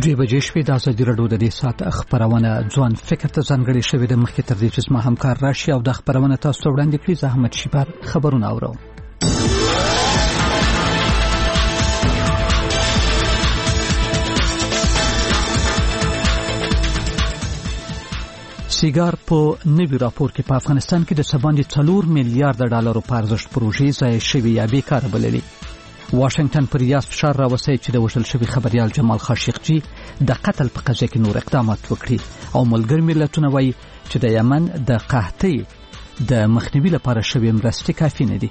دوی بجې شوې د ازادي راډیو د دې ساعت خبرونه ځوان فکر ته ځانګړې شوې د مخکې تر دې چې زما همکار راشي او د خبرونه تاسو ته وړاندې کړي. زه احمد شیبر خبرونه اورم. سیګار په نوي راپور کې په افغانستان کې د سباندې 4 میلیارډ ډالرو په ارزښت پروژې ضایع شوې یا بیکاره بللې. واشنگټن پر ریاض فشار راوستی چې د وژل شوي خبريال جمال خاشقجي د قتل په قضیه کې نور اقدامات وکړي او ملګري ملتونه وایي چې د یمن د قحطۍ د مخنیوي لپاره شوې مرستې کافي نه دي.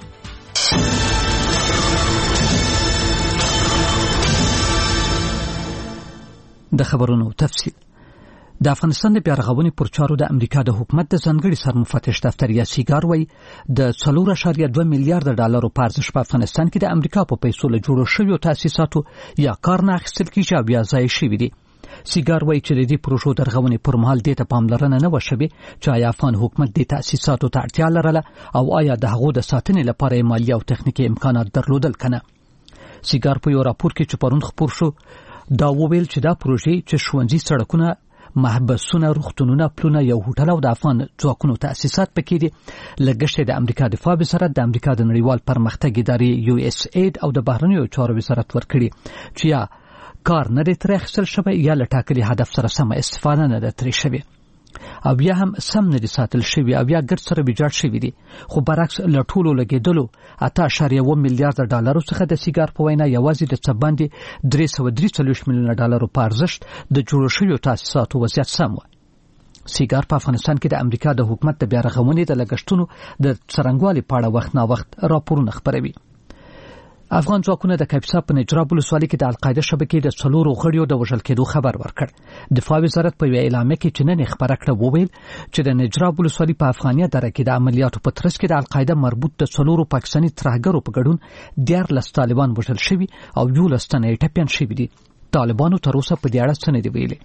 د خبرونو تفصیل. د افغانستان د بیارغونې پر چارو د امریکا د حکومت د ځانګړي سرمفتش دفتر یا سیګار وایي د 4.2 میلیارډ ډالرو په ارزښت په افغانستان کې د امریکا په پیسو له جوړو شویو تاسیساتو یا کار نه اخیستل کېږي او یا ضایع شوي دي. سیګار وایي چې د دې پروژو د رغونې پر مهال دې ته پاملرنه نه وشوي چې آیا افغان حکومت د تاسیساتو ته اړتیا لرله او آیا د هغو د ساتنې لپاره مالي او تخنیکي امکانات درلودل کنه. سیګار په یو راپور کې چې پرون خپور شو دا وویل چې دا پروژې چې ښوونځي، سړکونه، محبسونه، روغتونونه، پلونه، یو هوټل او د افغان ځواکونو تاسیسات پکې دي. لګښت د امریکا دفاع وزارت، د امریکا د نړیوال پرمختګ ادارې USAID او د بهرنیو چارو وزارت ورکړي چې یا کار نه دی ترې اخیستل شوی یا له ټاکلي هدف سره سمه استفاده نه ده ترې شوې او یا هم سم نه دي ساتل شوي او یا ګډ سره ویجاړ شوي دي. خو برعکس له ټولو لګېدلو 8.1 میلیارډ ډالرو څخه د سیګار په وینا یوازې د څه باندې 343 میلیونه ډالرو په ارزښت د جوړو شویو تاسیساتو وضعیت سم و. سیګار په افغانستان کې د امریکا د حکومت د بیارغونې د لګښتونو د څرنګوالي په اړه وخت نا وخت راپورونه خپروي. افغان ځواکونه د کاپیسا په نجراب ولسوالۍ کې د القاعده شبکې د 4 غړیو د وژل کېدو خبر ورکړ. دفاع وزارت په یوه اعلامیه کې چې نن خبره کړه وویل چې د نجراب ولسوالۍ په افغانیه دره کې د عملیاتو په ترڅ کې د القاعده مربوط د 4 پاکستاني ترهګرو په ګډون 14 طالبان وژل شوي او 11 تنه یې ټپیان شوي دي. طالبانو تر اوسه په دې اړه څه نه دي ویلي.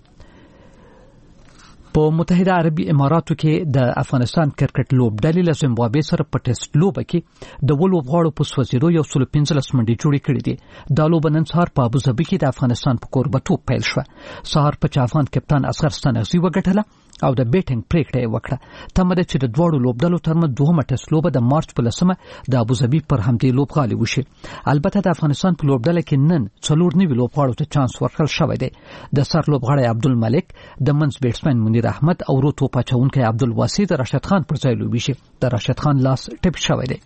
په متحده عربي اماراتو کې د افغانستان کرکټ لوبډلې له زیمبابوې سره په ټیسټ لوبه کې د ولوبغاړو په سوځېدو 115 منډې جوړې کړې دي. دا لوبه نن سهار په ابوظبي کې د افغانستان په کوربتوب پیل شوه. سهار په افغان کپتان اصغر ستانغزي وګټله او د بیټینګ پریکړه یې وکړه. تمه ده چې د دواړو لوبډلو ترمنځ دوهمه ټیسټ لوبه د مارچ په 10 د ابوظبي پر همدې لوبغالي وشي. البته د افغانستان په لوبډله کې نن 4 نوي لوبغاړو ته چانس ورکړل شوی دی. د سر لوبغاړی عبدالملک، د منځ بیټسمن منیر احمد او روتو پاچونکي عبدالواسي د راشد خان پر ځای لوبي شي. د راشد خان لاس ټپ شوی دی.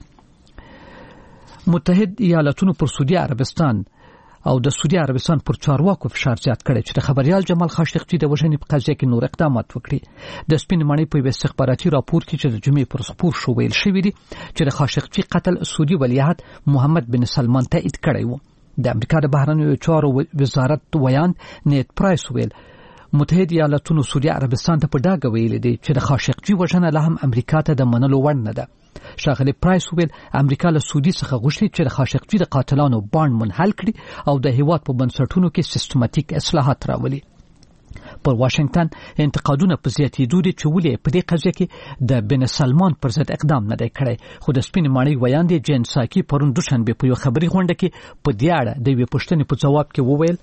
متحد ایالاتونو پر سعودي عربستان او د سعودي عربستان پر چارواکو فشار زیات کړی چې د خبريال جمال خاشقجي د وژنې په قضیه کې نور اقدامات وکړي. د سپین ماڼۍ په استخباراتي راپور کې چې د جمعې پر خپور شو ویل شوی دی چې د خاشقجي قتل سعودي ولیعهد محمد بن سلمان تایید کړی و. د امریکا د بهرنیو چارو وزارت ویاند نیت پرایس ویل متحد ایالاتونو سعودي عربستان ته په ډاګه ویلي دي چې د خاشقجي وژنه له هم امریکا ته د منلو وړ نه ده. ښاغلی پرایس ویل امریکا له سعودي څخه غوښتي چې د خاشقجي د قاتلانو باند منحل کړي او د هیواد په بنسټونو کې سیستماتیک اصلاحات راولي. پر واشنگټن انتقادونه په زیاتېدو دي چې ولې په دې قضیه کې د بن سلمان پر ضد اقدام نه دی کړی. خو د سپین ماڼۍ ویاند جین ساکي پرون دوشنبه په یو خبري غونډه کې په دې اړه د یوې پوښتنې په ځواب کې وویل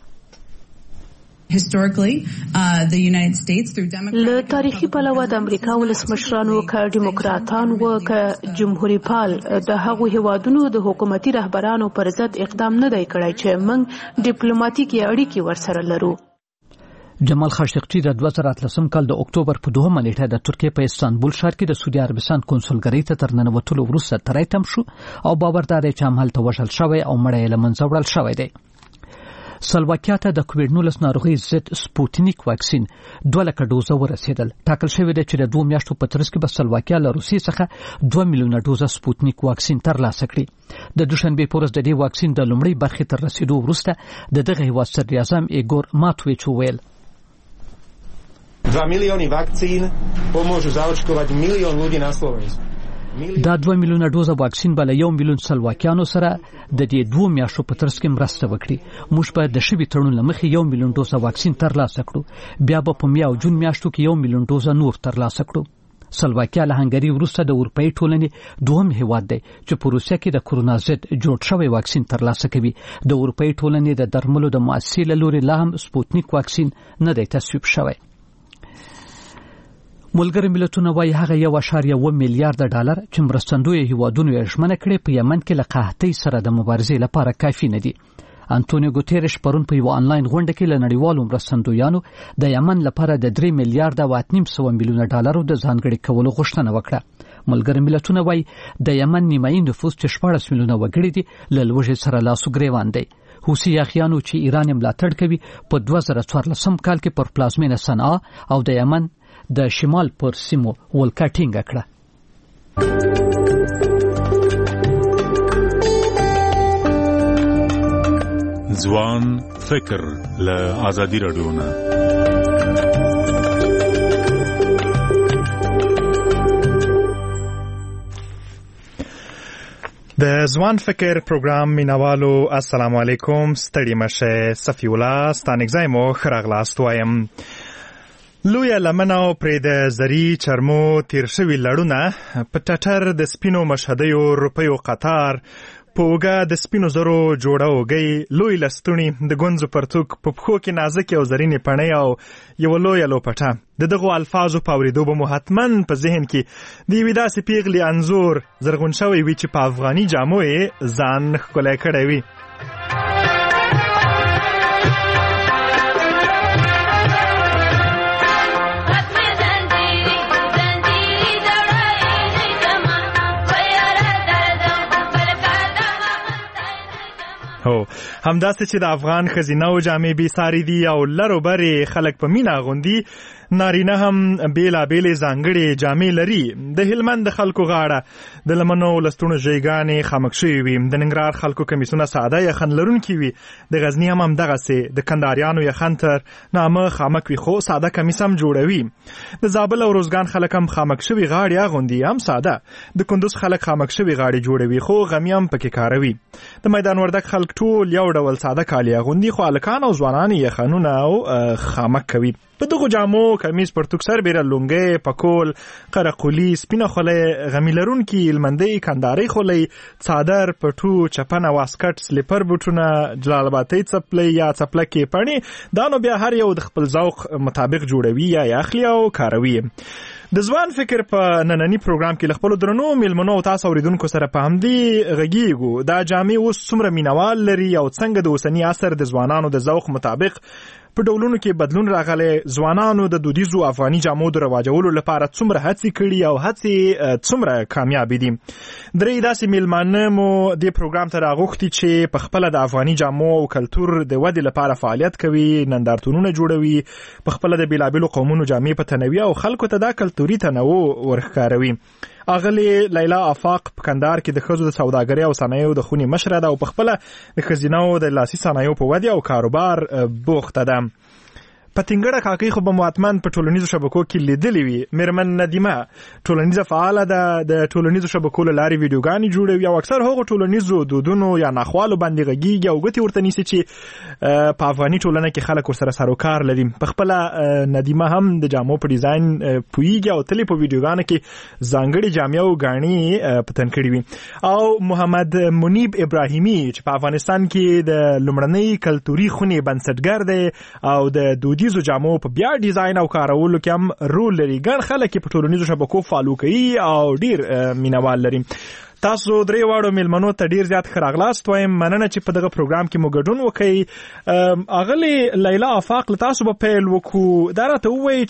له تاریخي پلوه د امریکا ولسمشرانو که ډیموکراتان و که جمهوریت پال د هغو هیوادونو د حکومتي رهبرانو پر ضد اقدام نه دی کړی چې موږ ډیپلوماټیکي اړیکې ورسره لرو. جمال خاشقجي د 2013 کال د اکتوبر په 2 نیټه د ترکیې په استانبول ښار کې د سعودي عربستان کنسولګرۍ ته تر ننوتلو وروسته تری تم شو او باور دی چې همالته وژل شوی او مړی یې له منځه وړل شوی دی. سلواکیا ته د کووډ-19 ناروغي ضد سپوتنیک واکسین 2 لک ډوزه ورسېدل. ټاکل شوی دی چې د 2 میاشتو په ترڅ کې به سلواکیا له روسیې څخه 2 میلیونه ډوزه سپوتنیک واکسین ترلاسه کړي. د دوشنبه په ورځ د دې واکسین د لومړۍ برخې تر رسیدو وروسته دغه هیواد صدر اعظم ایګور ماتویچ ویل 2 milióny vakcín pomôžu zaočkovať milión ľudí na Slovensku. دا 2 میلیونه ډوزه واکسین بل 1 میلیون سلواکیانو سره د دې 2 میاشتو په ترڅ کې مرسته وکړي. موږ به د شوي تړون لمخې 1 میلیون ډوزه واکسین ترلاسه کړو. بیا به په می او جون میاشتو کې 1 میلیون ډوزه نور ترلاسه کړو. سلواکیا له هنګري وروسته د اروپאי ټولنې دوهم هیواد دی چې په روسیه کې د کورونا ضد جوړ شوی واکسین ترلاسه کوي. د اروپאי ټولنې د درملو د مؤسسې له لوري لا هم سپوتنیک واکسین نه دی تصویب شوی. ملګري ملتونه وايي هغه 1.1 میلیارډ ډالر چې مرستندوی هیوادونو یې ژمنه کړې په یمن کې له قحطۍ سره د مبارزې لپاره کافي نه دي. انټونیو ګوتيريش پرون په یو آنلاین غونډه کې له نړیوالو مرستندویانو د یمن لپاره د 3 میلیارډ او 8.5 میلیونه ډالرو د ځانګړي کولو غوښتنه وکړه. ملګري ملتونه وايي د یمن نیمایي نفوس چې 14 میلیونه وګړي دي له لوږې سره لاس و ګریوان دي. حوثي یاغیانو چې ایران یې ملاتړ کوي په 2014 کال کې پر پلازمینه صنعا او د یمن د شمال پر سیمو ولکه ټینګه کړه. ځوان فکر له آزادي رادیو نه. د ځوان فکر پروګرام مینوالو السلام علیکم. ستړي مشه صفی الله ستانګزای مو خراغلاست وایم. لویه لمنه او پرې د زری چرمو تیر شوي لړونه په ټټر د سپینو مشهدیو روپیو قطار پوګه د سپینو زرو جوړه وګي لوی لستونی د ګونځو پرتوک په پخو کې نازکې او زرینې پڼې او یو لوی لوپټه د دغو الفاظو په اورېدو به مو حتماً په ذهن کې د یوې داسې پیغلې انځور زرغون شوی وي چې په افغاني جامو یې ځان ښکلی کړی وي. هو همداسې چې د افغان ښځینه او جامې بې ساري دي او لرو برې خلک په مینه اغوندي، نارینه هم بیلابیلې ځانګړې جامې لري. د هلمند د خلکو غاړه د لمنو لستونو ژیګانې خامک شوي وي، د ننګرهار خلکو کمیسونه ساده یخن لرونکي وي، د غزني هم همدغسې، د کندهاریانو یخن تر نامه خامک وي خو ساده کمیس هم جوړوي. د زابل او روزګان خلک هم خامک شوي غاړې اغوندي، هم ساده. د کندوز خلک خامک شوي غاړې جوړوي خو غمی هم پکې کاروي. د میدان وردګ خلک ټول یو ډول ساده کالي اغوندي خو هلکان او ځوانان یخنونه او خامک کوي. په دغو جامو کمیس پرتوک سربیره لونګۍ، پکول، قرقولي، سپینه خولۍ، غمی لرونکي هلمندۍ، کندهارۍ خولۍ، څادر، پټو، چپنه، واسکټ، سلیپر بوټونه، جلال آبادۍ څپلۍ یا څپلکې پڼې، دا نو بیا هر یو د خپل ذوق مطابق جوړوي یا اخلي او کاروي. د ځوان فکر په نننی پروګرام کې له خپلو درنو میلمنو او تاسو اوریدونکو سره په همدې غږیږو. دا جامې اوس څومره مینوال لري او څنګه د اوسني عصر د ځوانانو د ذوق مطابق په ډولونو کې بدلون راغلی. ځوانانو د دودیزو افغاني جامو د رواجولو لپاره څومره هڅې کړي او هڅې څومره کامیابې دي. درې داسې میلمانه مو دې پروګرام ته راغوښتي چې په خپله د افغاني جامو او کلتور د ودې لپاره فعالیت کوي، نندارتونونه جوړوي، په خپله د بیلابیلو قومونو جامې په تنوي او خلکو ته دا کلتوري تنوع ورښکاروي. اغلی لیلا افاق په کندهار کې د ښځو د سوداګرۍ او صنایعو د خونې مشره ده او په خپله د ښځینهو د لاسي صنایعو په ودې او کاروبار بوخته ده. پتنګړه کاکۍ خو به مو حتماً په ټولنیزو شبکو کې لیدلې وي. میرمن ندیمه ټولنیزه فعاله ده، د ټولنیزو شبکو له لارې ویډیوګانې جوړوي او اکثر هغو ټولنیزو دودونو یا ناخوالو باندې غږیږي او ګوتې ورته نیسي چې په افغاني ټولنه کې خلک ورسره سر و کار لري. په خپله ندیمه هم د جامو په ډیزاین پوهیږي او تلې په ویډیوګانو کې ځانګړې جامې او ګاڼې په تن کړي وي. او محمد منیب ابراهیمي چې په افغانستان کې د لومړنۍ کلتوري خونې بنسټګر دی او د دودي دودیزو جامو په بیا ډیزاین او کارولو کې هم رول لري. ګڼ خلک په ټولنیزو شبکو فالو کوي او ډیر مینوال لري. تاسو درې واړو میلمنو ته ډیر زیات ښه راغلاست وایم. مننه چې په دغه پروګرام کې مو ګډون وکړئ. اغلې لیلا افاق له تاسو به پیل وکړو. دا راته ووایي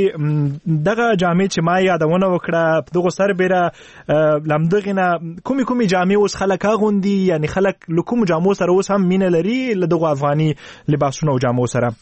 چې دغه جامې چې ما یادونه وکړه په دغو سربیره له همدغې نه کومې جامې اوس خلک اغوندي، یعنې خلک له کومو جامو سره اوس هم مینه لري له دغو افغاني لباسونو او جامو سره؟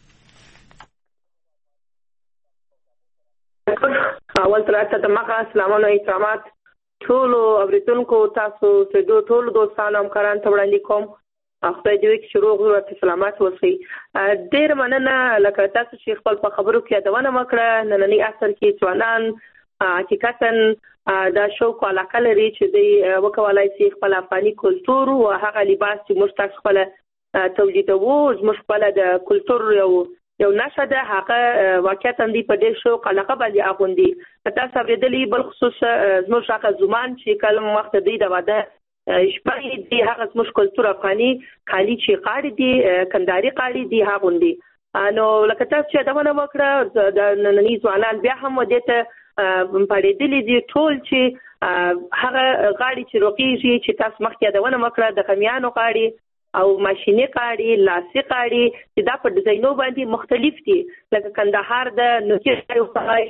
اول تر اته دمغه سلامونه او احترامات ټولو اوریدونکو، تاسو ته ټولو دوستانو همکارانو ته وړاندې کوم. خدای دې وکړي چې روغ او سلامت اوسئ. ډېر مننه لکه تاسو چې خپل په خبرو کې یادونه وکړه. نننی عصر کې ځوانان حقیقتا دا شوق او علاقه لري چې دوی وکولای شي خپل افغاني کلتور او هغه لباس چې موږ تاسو خپل تولیدوو، زموږ خپل د کلتور یو یو نشه ده هغه واقعیت هم دی په ډېر شوق علاقه باندې اغوندي تاسو اورېدلي بل خصوص زموږ هغه زمان چې کله وخت دی د واده شپې دی هغه زموږ کلتور افغاني کالي چې قاړي دي کنداري قاړي دي هغوندي نو لکه تاسو چې دونه وکړه د نننی ځوانان بیا هم ودته پړېدلې دي ټول چې هغه غاړي چې روقيږي چې تاسو مخکې دونه وکړه د کمیانو غاړي او ماشيني قاړي لاسي قاړي چې دا په ډیزاینو باندې مختلف دي لکه کندهار د نوکي قاړي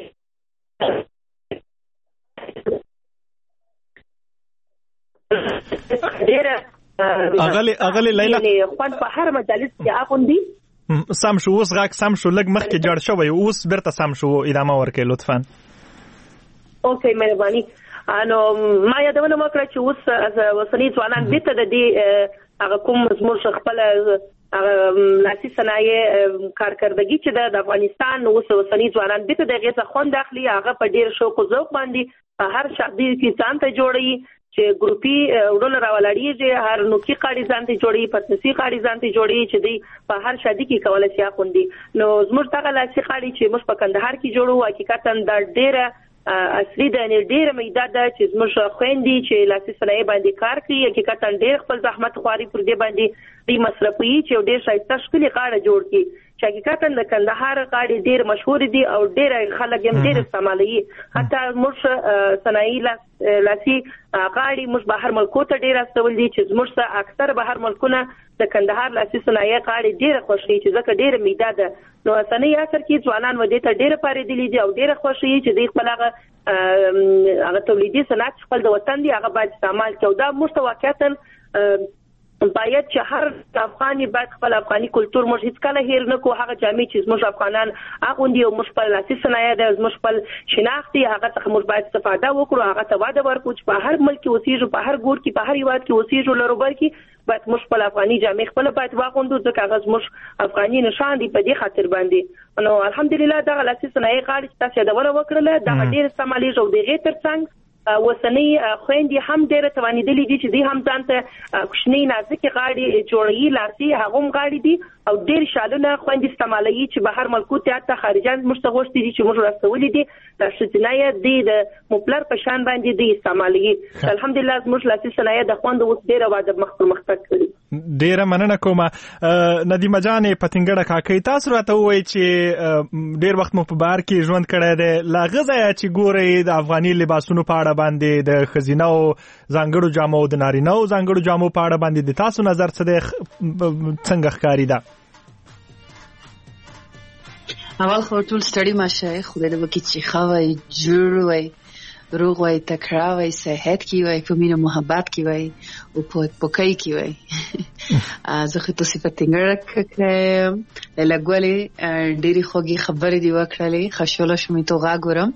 اغلی لیلا خو په هر مجلس کې اغوندي سم شو اوس غاک سم شو لګ مخکې جوړ شوی اوس برته سم شو ادامه ورکړئ لطفا اوکې مهرباني نو ما یادونه وکړه چې اوس از وسنی ځوانان بیت د دې هغه کوم زموږ خپل هغه لاسي صنایع کارکردګي چې د افغانستان اوس وسنی ځوانان بیت د غیزه خوند اخلي هغه په ډیر شوق او ذوق باندې هر شخصي کې ځان ته جوړي چې ګروپي ورونه راولړيږي هر نوکي قاړي ځان ته جوړي پتنسي قاړي ځان ته جوړي چې دی په هر شادي کې کولای شي خوندي نو زموږ دغه لاسي قاړي چې موږ په کندهار کې جوړو حقیقتا د ډیره اصلي د ډیره میده ده چې زموږ خويندې چې لاسي صنایع باندې کار کوي حقیقتا ډیر خپل زحمت خواري پر دې باندې دی مصرفي چې ډیر شایسته شکلي قاړه جوړ کی چې حقیقتا د کندهار قاړي ډیر مشهور دي او ډیر خلک هم ډیر استعمالوي حتی موږ صنایع لاسي قاړي موږ بهر ملکو ته ډیر استول دي چې موږ اکثر بهر ملکونه د کندهار لاسي صنایع قاړي ډیر خوشي چې ځکه ډیر میده ده نو اسنۍ اثر کې ځوانان ودې ته ډیر پاره دي او ډیر خوشي چې د خپل هغه تولیدي صنعت خپل د وطن دی هغه باید استعمال کړو دا مستواکاتن باید چې هر افغاني باید خپل افغاني کلتور موږ هیڅ کله هیر نه کوو هغه جامې چې موږ افغانان اغوندي او موږ خپل لاسي صنایع د موږ خپل شناختي هغه څخه موږ باید استفاده وکړو هغه ته واده ورکړو چې په هر ملک اوسېږو په هر ګور کې په هر هیواد کې اوسېږو لروبر کې باید موږ خپل افغاني جامې خپل باید واغوندو ځکه هغه موږ افغاني نشان دی په دې خاطر باندې نو الحمدلله دا لاسي صنایع غاړي چې تاسو دا وکړله دا ډېر استعمالي جو دی غیر ترڅنګ وسنی خويندې هم ډېر توانیدلې دي چې دوی هم ځانته کوچنی نازک غاړي جوړي لاسي هغه هم غاړي دي او ډېر شالونه خويندې استعمالوي چې بهر ملکو ته حتی خارجان مشتغوشتي دي چې موږ راستولې دي د شتنایه د مپلر په شان باندې دي استعمالوي الحمدلله موږ لاسي صنایع د خوند اوس ډېر واده مخکې کړی ډېر مننه کوم ندیمه جانې پتنګړه کاکې تاسو راته وایي چې ډېر وخت مو په بهر کې ژوند کړی دی لا غزه چې ګورئ د افغاني لباسونو په اړه باندې د خزینه او ځانګړو جامو د نارینه او ځانګړو جامو په اړه باندې د تاسو نظر څه دی څنګه ښکاري ده اول خو ټول ستړي ماشه خدای دې وکړي چې ښه وای جوړ وای روغ وای تکړه وای صحت کې وای په مینه محبت کې وای او په پوکای کې وای زه خو تاسو په تنګړه کې لګولې ډېری خوږی خبرې دی وکړلې خوشاله شوم ته غاګورم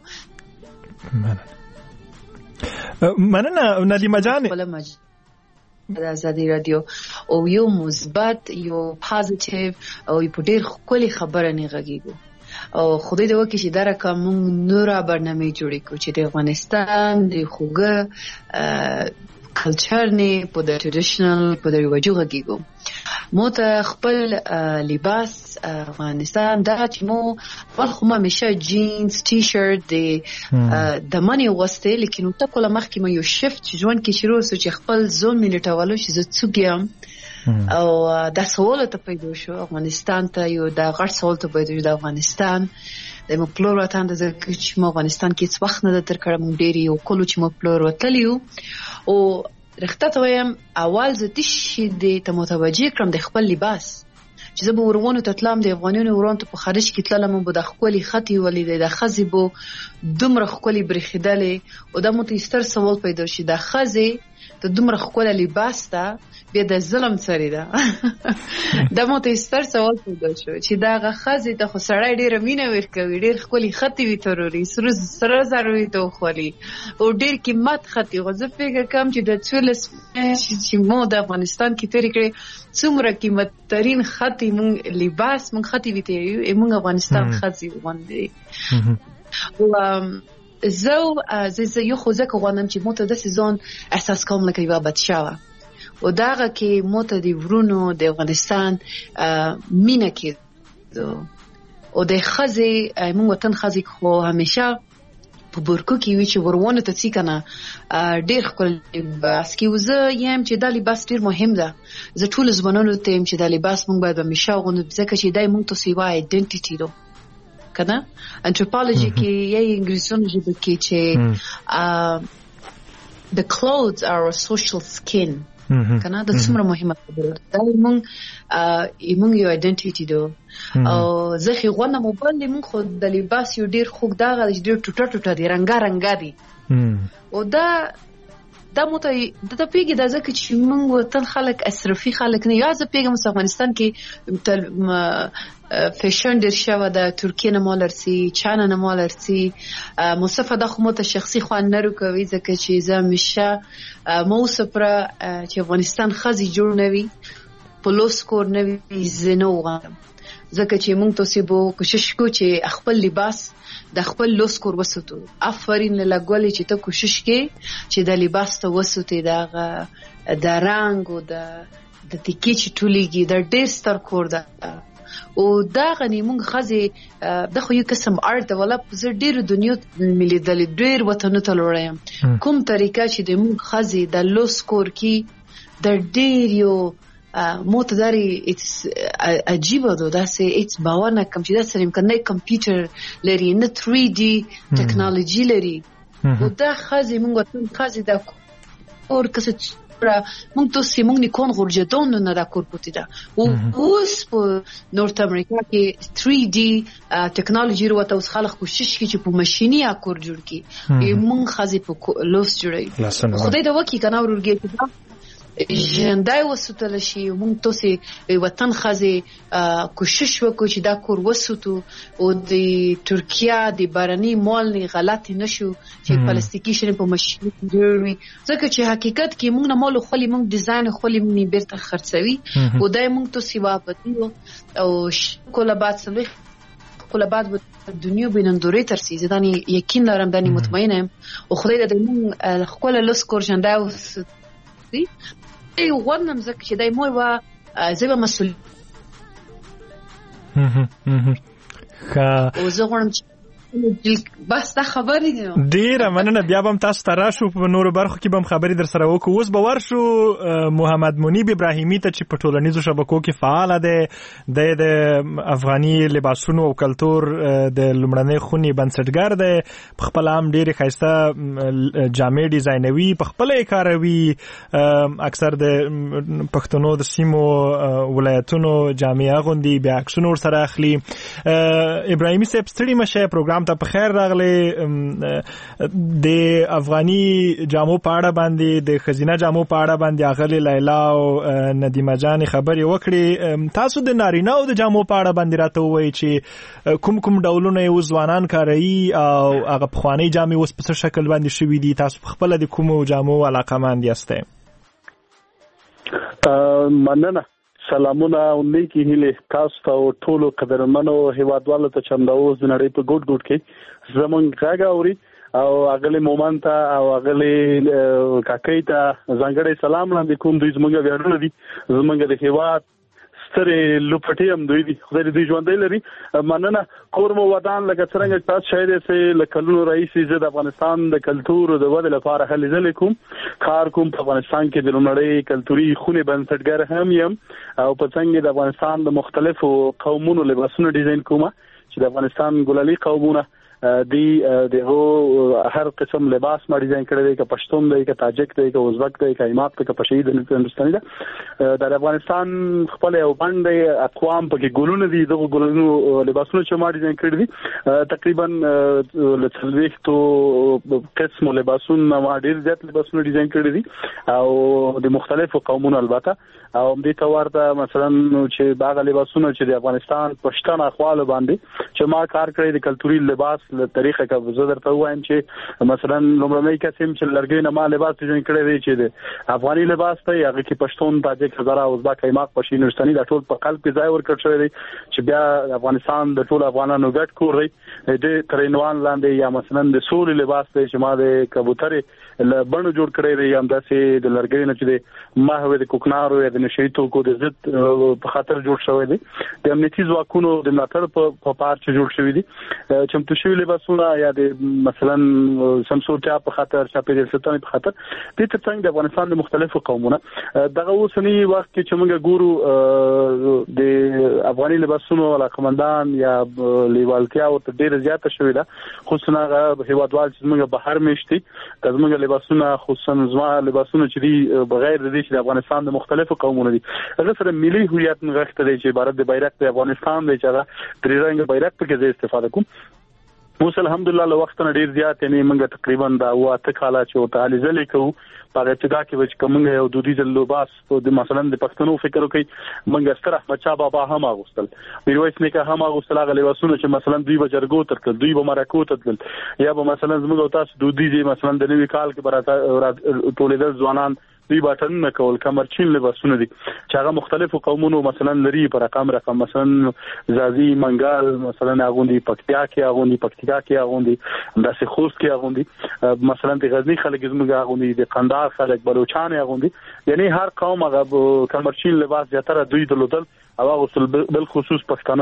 مننه ندیمه جان د ازادي رادیو او یو مثبت یو پوزټیو او په ډېر خولي خبره نه غږیږي او خدای دې وکړي چې دا رقم نورا برنامه جوړې کو چې د افغانستان د خوګه کلچر نه په د ټریډیشنل په د رواجو غږیږي مو ته خپل لباس افغانستان دا چې مو خو ما همیشه جینز ټي شرټ د مانی واسطه لیکن ته کوله مخکې مې یو شفت ژوند کې شروع سو چې خپل ځون ملټاولو چې زه څوګم او دا سوال ته پیدا شو افغانستان ته یو دا غټ سوال ته پیدا شو د افغانستان د مپلور وطن د چې مو افغانستان کې څه وخت نه تر کړم ډېری او کولو چې مپلور وتلیو او رښتا ته وایم اول زه تشي د ته متوجه کړم د خپل لباس چې زه به ورغونو ته تلم د افغانانو ورون ته په خارج کې تللم مو د خپل خطي ولې د خزي بو دومره خپل برخیدلې او د مو ته ستر سوال پیدا شي د خزي ته دومره خپل لباس ته بیا د ظلم سری ده د مو ته ستر سوال پیدا شو چې دا خزي ته خو سړی ډېر مینه ورکوي ډېر خپل خطي وی تروري سره ضروري ته خولي او ډېر قیمت خطي غو زه فکر کوم چې د څولس چې مو د افغانستان کې تیر کړي څومره قیمت ترين خطي مونږ لباس مونږ خطي وی ته مونږ افغانستان خزي باندې او زه یو خو ځکه غواړم چې مو ته د سيزون احساس کوم لکه یو بچاوه او داغه کې مو ته دی ورونو د افغانستان مینه کې او د خزي موږ وطن خزي خو همیشه په برکو کې وی چې ورونه ته څی کنه ډېر خپل لباس کې وزه یم چې د لباس ډېر مهم ده. زه ټول زمونږ ته يم چې د لباس موږ باید همیشه غوڼه ځکه چې دای موږ ته سیوا ایډنټیټي دو کنه انثروپولوژي کې یا انګلیسي کې چې the clothes are a social skin کنه د څومره مهمه خبره ده موږ یو ایډنټیټي دو او زه غوڼه موبایل موږ خو د لباس یو ډیر خوګ داغه ډیر ټوټه دي رنگا دي او دا مو ته د پیګي د ځکه چې موږ وطن خلک اسرفي خلک نه یا ځ پیګم افغانستان کې فیشن ډیر شوه د ترکیه نه مالرسي چانه نه مالرسي مصطفی د خو مت شخصي خوان نه کوي ځکه چې زه مشه مو سپره چې افغانستان خزي جوړ نوي پلوس کور نوي زنو غواړم ځکه چې موږ تاسو به کوشش کو چې خپل لباس د خپل لوس کور وسوتو. افرین لګولې چې ته کوشش کې چې د لباس ته وسوتې د رنگ او د تکي چې ټولېږي د ډېر ستر کور ده او دا غني موږ خزي د خو یو قسم ارت ولا زه ډېر دنیا ملي د ډېر وطن ته لورم کوم طریقه چې د موږ خزي د لوس کور کې د ډېر یو موتداري عجیبه ده داسې ایت باور نکم چې دا سره امکان نه کمپیوټر لري نه 3D ټیکنالوژي لري او دا خزي موږ ته خزي د کور کس موږ تاسو موږ نه کون غورجدون نه دا کور پوتې ده او اوس په نورث امریکا کې 3D ټیکنالوژي وروته اوس خلک کوشش کوي چې په ماشيني کور جوړ کړي موږ خزي په لوس جوړي خدای دا وکي کنه ورګي ژوندای وسوتل شي موږ تاسو وطن خزي کوشش وکړو چې دا کور وسوتو او د ترکیه د بارني مال نه غلط نشو چې پلاستیکي شنه په ماشين جوړوي ځکه چې حقیقت کې موږ نه مال خولي موږ ډیزاین خولي موږ بیرته خرڅوي او دای موږ تاسو واپدیو او کوله بعد سلوي کوله بعد دنیا بینندوري ترسي ځداني یقین لرم داني مطمئنم او خدای دې موږ خپل لوس کور ژوندای وسوتي ای غوړنم زکه چې دای مور وا زبه مسؤل او زه غواړم چې بس دا خبرې دي ډیره مننه بیا به تاسو ته راشو په نورو برخو کې به خبرې در سره وکړو اوس به ورشو محمد منیب ابراهیمی ته چې په ټولنیزو شبکو کې فعال دی د افغاني لباسونو او کلتور د لومړنۍ خونې بنسټګر دی په خپل هم ډېرې ښایسته جامې ډیزاینوي په خپله یې کاروي اکثر د پښتنو د سیمو ولایتونو جامې اغوندي بیا عکسونه ورسره اخلي ابراهیمي صاحب ستړي مشه پروګرام ته په خیر راغلی د افغاني جامو په اړه باندې د خزینه جامو په اړه باندې اغلی لیلا او ندیمه جان خبرې وکړي تاسو د نارینه او د جامو په اړه باندې راته وایي چې کوم ډولونه یې ځوانان کاروي او هغه پخوانۍ جامې اوس په څه شکل باندې شوي دي تاسو په خپله د کومو جامو علاقمند یاستئ مننه سلامونه او نیکی هیله تاسو ته ټولو قدرمنو هیوادوالو ته چنداوز د نړۍ په ګوټ کې زمونږ غږ اوري او اغلی مومنت او اغلی کاکای ته ځانګړی سلام وړاندې کوم دوی زمونږ ویاړونه دي زمونږ د هیواد سترې لوپټې هم دوی دي خدای دې ژوندۍ لري مننه کور مو ودان لکه څنګه تاسو شاید سه لکلونو رئیس د افغانستان د کلتور د ودې لپاره هلې ځلې کوم کار کوم په افغانستان کې د لومړی کلتوري خونې بنسټګر هم یم او په څنګه د افغانستان د مختلفو قومونو لباسونو ډیزاین کوم چې د افغانستان ګلالي قومونه دی دغه هر قسم لباس ما ډیزاین کړی دی که پښتون دی که تاجک دی که ازبک دی که ایمات دی که پشهید دی هندستاني دی د افغانستان خپل یو باندې اقوام پکې ګلونه دي دغه ګلونو لباسونه چې ما ډیزاین کړی دي تقریبا لڅلويختو قسم لباسونه ما ډیر زیات لباسونه ډیزاین کړی دي او د مختلفو قومونو البته او دې تور ته مثلا چې باغ لباسونه چې د افغانستان پښتون اخوال باندې چې ما کار کړی د کلتوري لباس له طریقه کا زه درته وایم چې مثلا لومړنۍ قسم چې لرګي نه ما لباس جوړ کړی دی چې د افغاني لباس ته هغه کې پښتون تاجک هزاره ازبک ایماق پښینورستاني د ټول په قلب کې ځای ورکړ شوی دی چې بیا افغانستان د ټول افغانانو ګډ کور دی د ترینوان لاندې یا مثلا د سولې لباس ته چې ما د کبوترې له بڼو جوړ کړی دی هم داسې د لرګي نه چې د ماهوي د کوکنارو یا د نشئی توکو د ضد په خاطر جوړ شوی دی د امنیتي ځواکونو د ملاتړ په پار چې جوړ شوی دي چمتو شوی لباسونه یا د مثلا سمسورتیا په خاطر چاپیریال ساتنې په خاطر د ترڅنګ د افغانستان د مختلفو قومونو دغه اوسنی وخت کې چې موږ ګورو د افغاني لباسونو علاقمندان یا لیوالتیا او ډېر زیاته شوې ده خصوصا هیوادوال چې موږ بهر میشتي د موږ لباسونه خصوصا زما لباسونه چې دي بغیر د دې چې د افغانستان د مختلفو قومونو دي هغه سره ملي هویت نغښته دی چې عبارت د بیرغ د افغانستان دی چې هغه درې رنګ بیرغ په کې استفاده کوم اوس الحمدلله له وخت نه ډیر زیات یعنی موږ تقریبا دا واته کاله چې تعالی زلي کوو په ابتدا کې چې کومه یو دودیز لباس د مثلا د پښتنو فکر وکي موږ ستر احمد شاه بابا هم اغوستل میرویس نیکه هم اغوستل هغه لباسونه چې مثلا دوی بجرګو تر دوی به مرکو تدل یا به مثلا زموږ تاسو دودیز مثلا د نوي کال کې براته ټولېدل ځوانان دوی باټن نه کول کمرچین لباسونه دي چې هغه مختلفو قومونو مثلا لري پر رقم مثلا زازي منګال مثلا اغوندي پکتیا کې اغوندي پکتیا کې اغوندي داسې خوست کې اغوندي مثلا د غزنی خلک زموږ اغوندي د قندهار خلک بلوچستان اغوندي یعنی هر قوم هغه کمرچین لباس زیاتره دوی دلودل او بل خصوص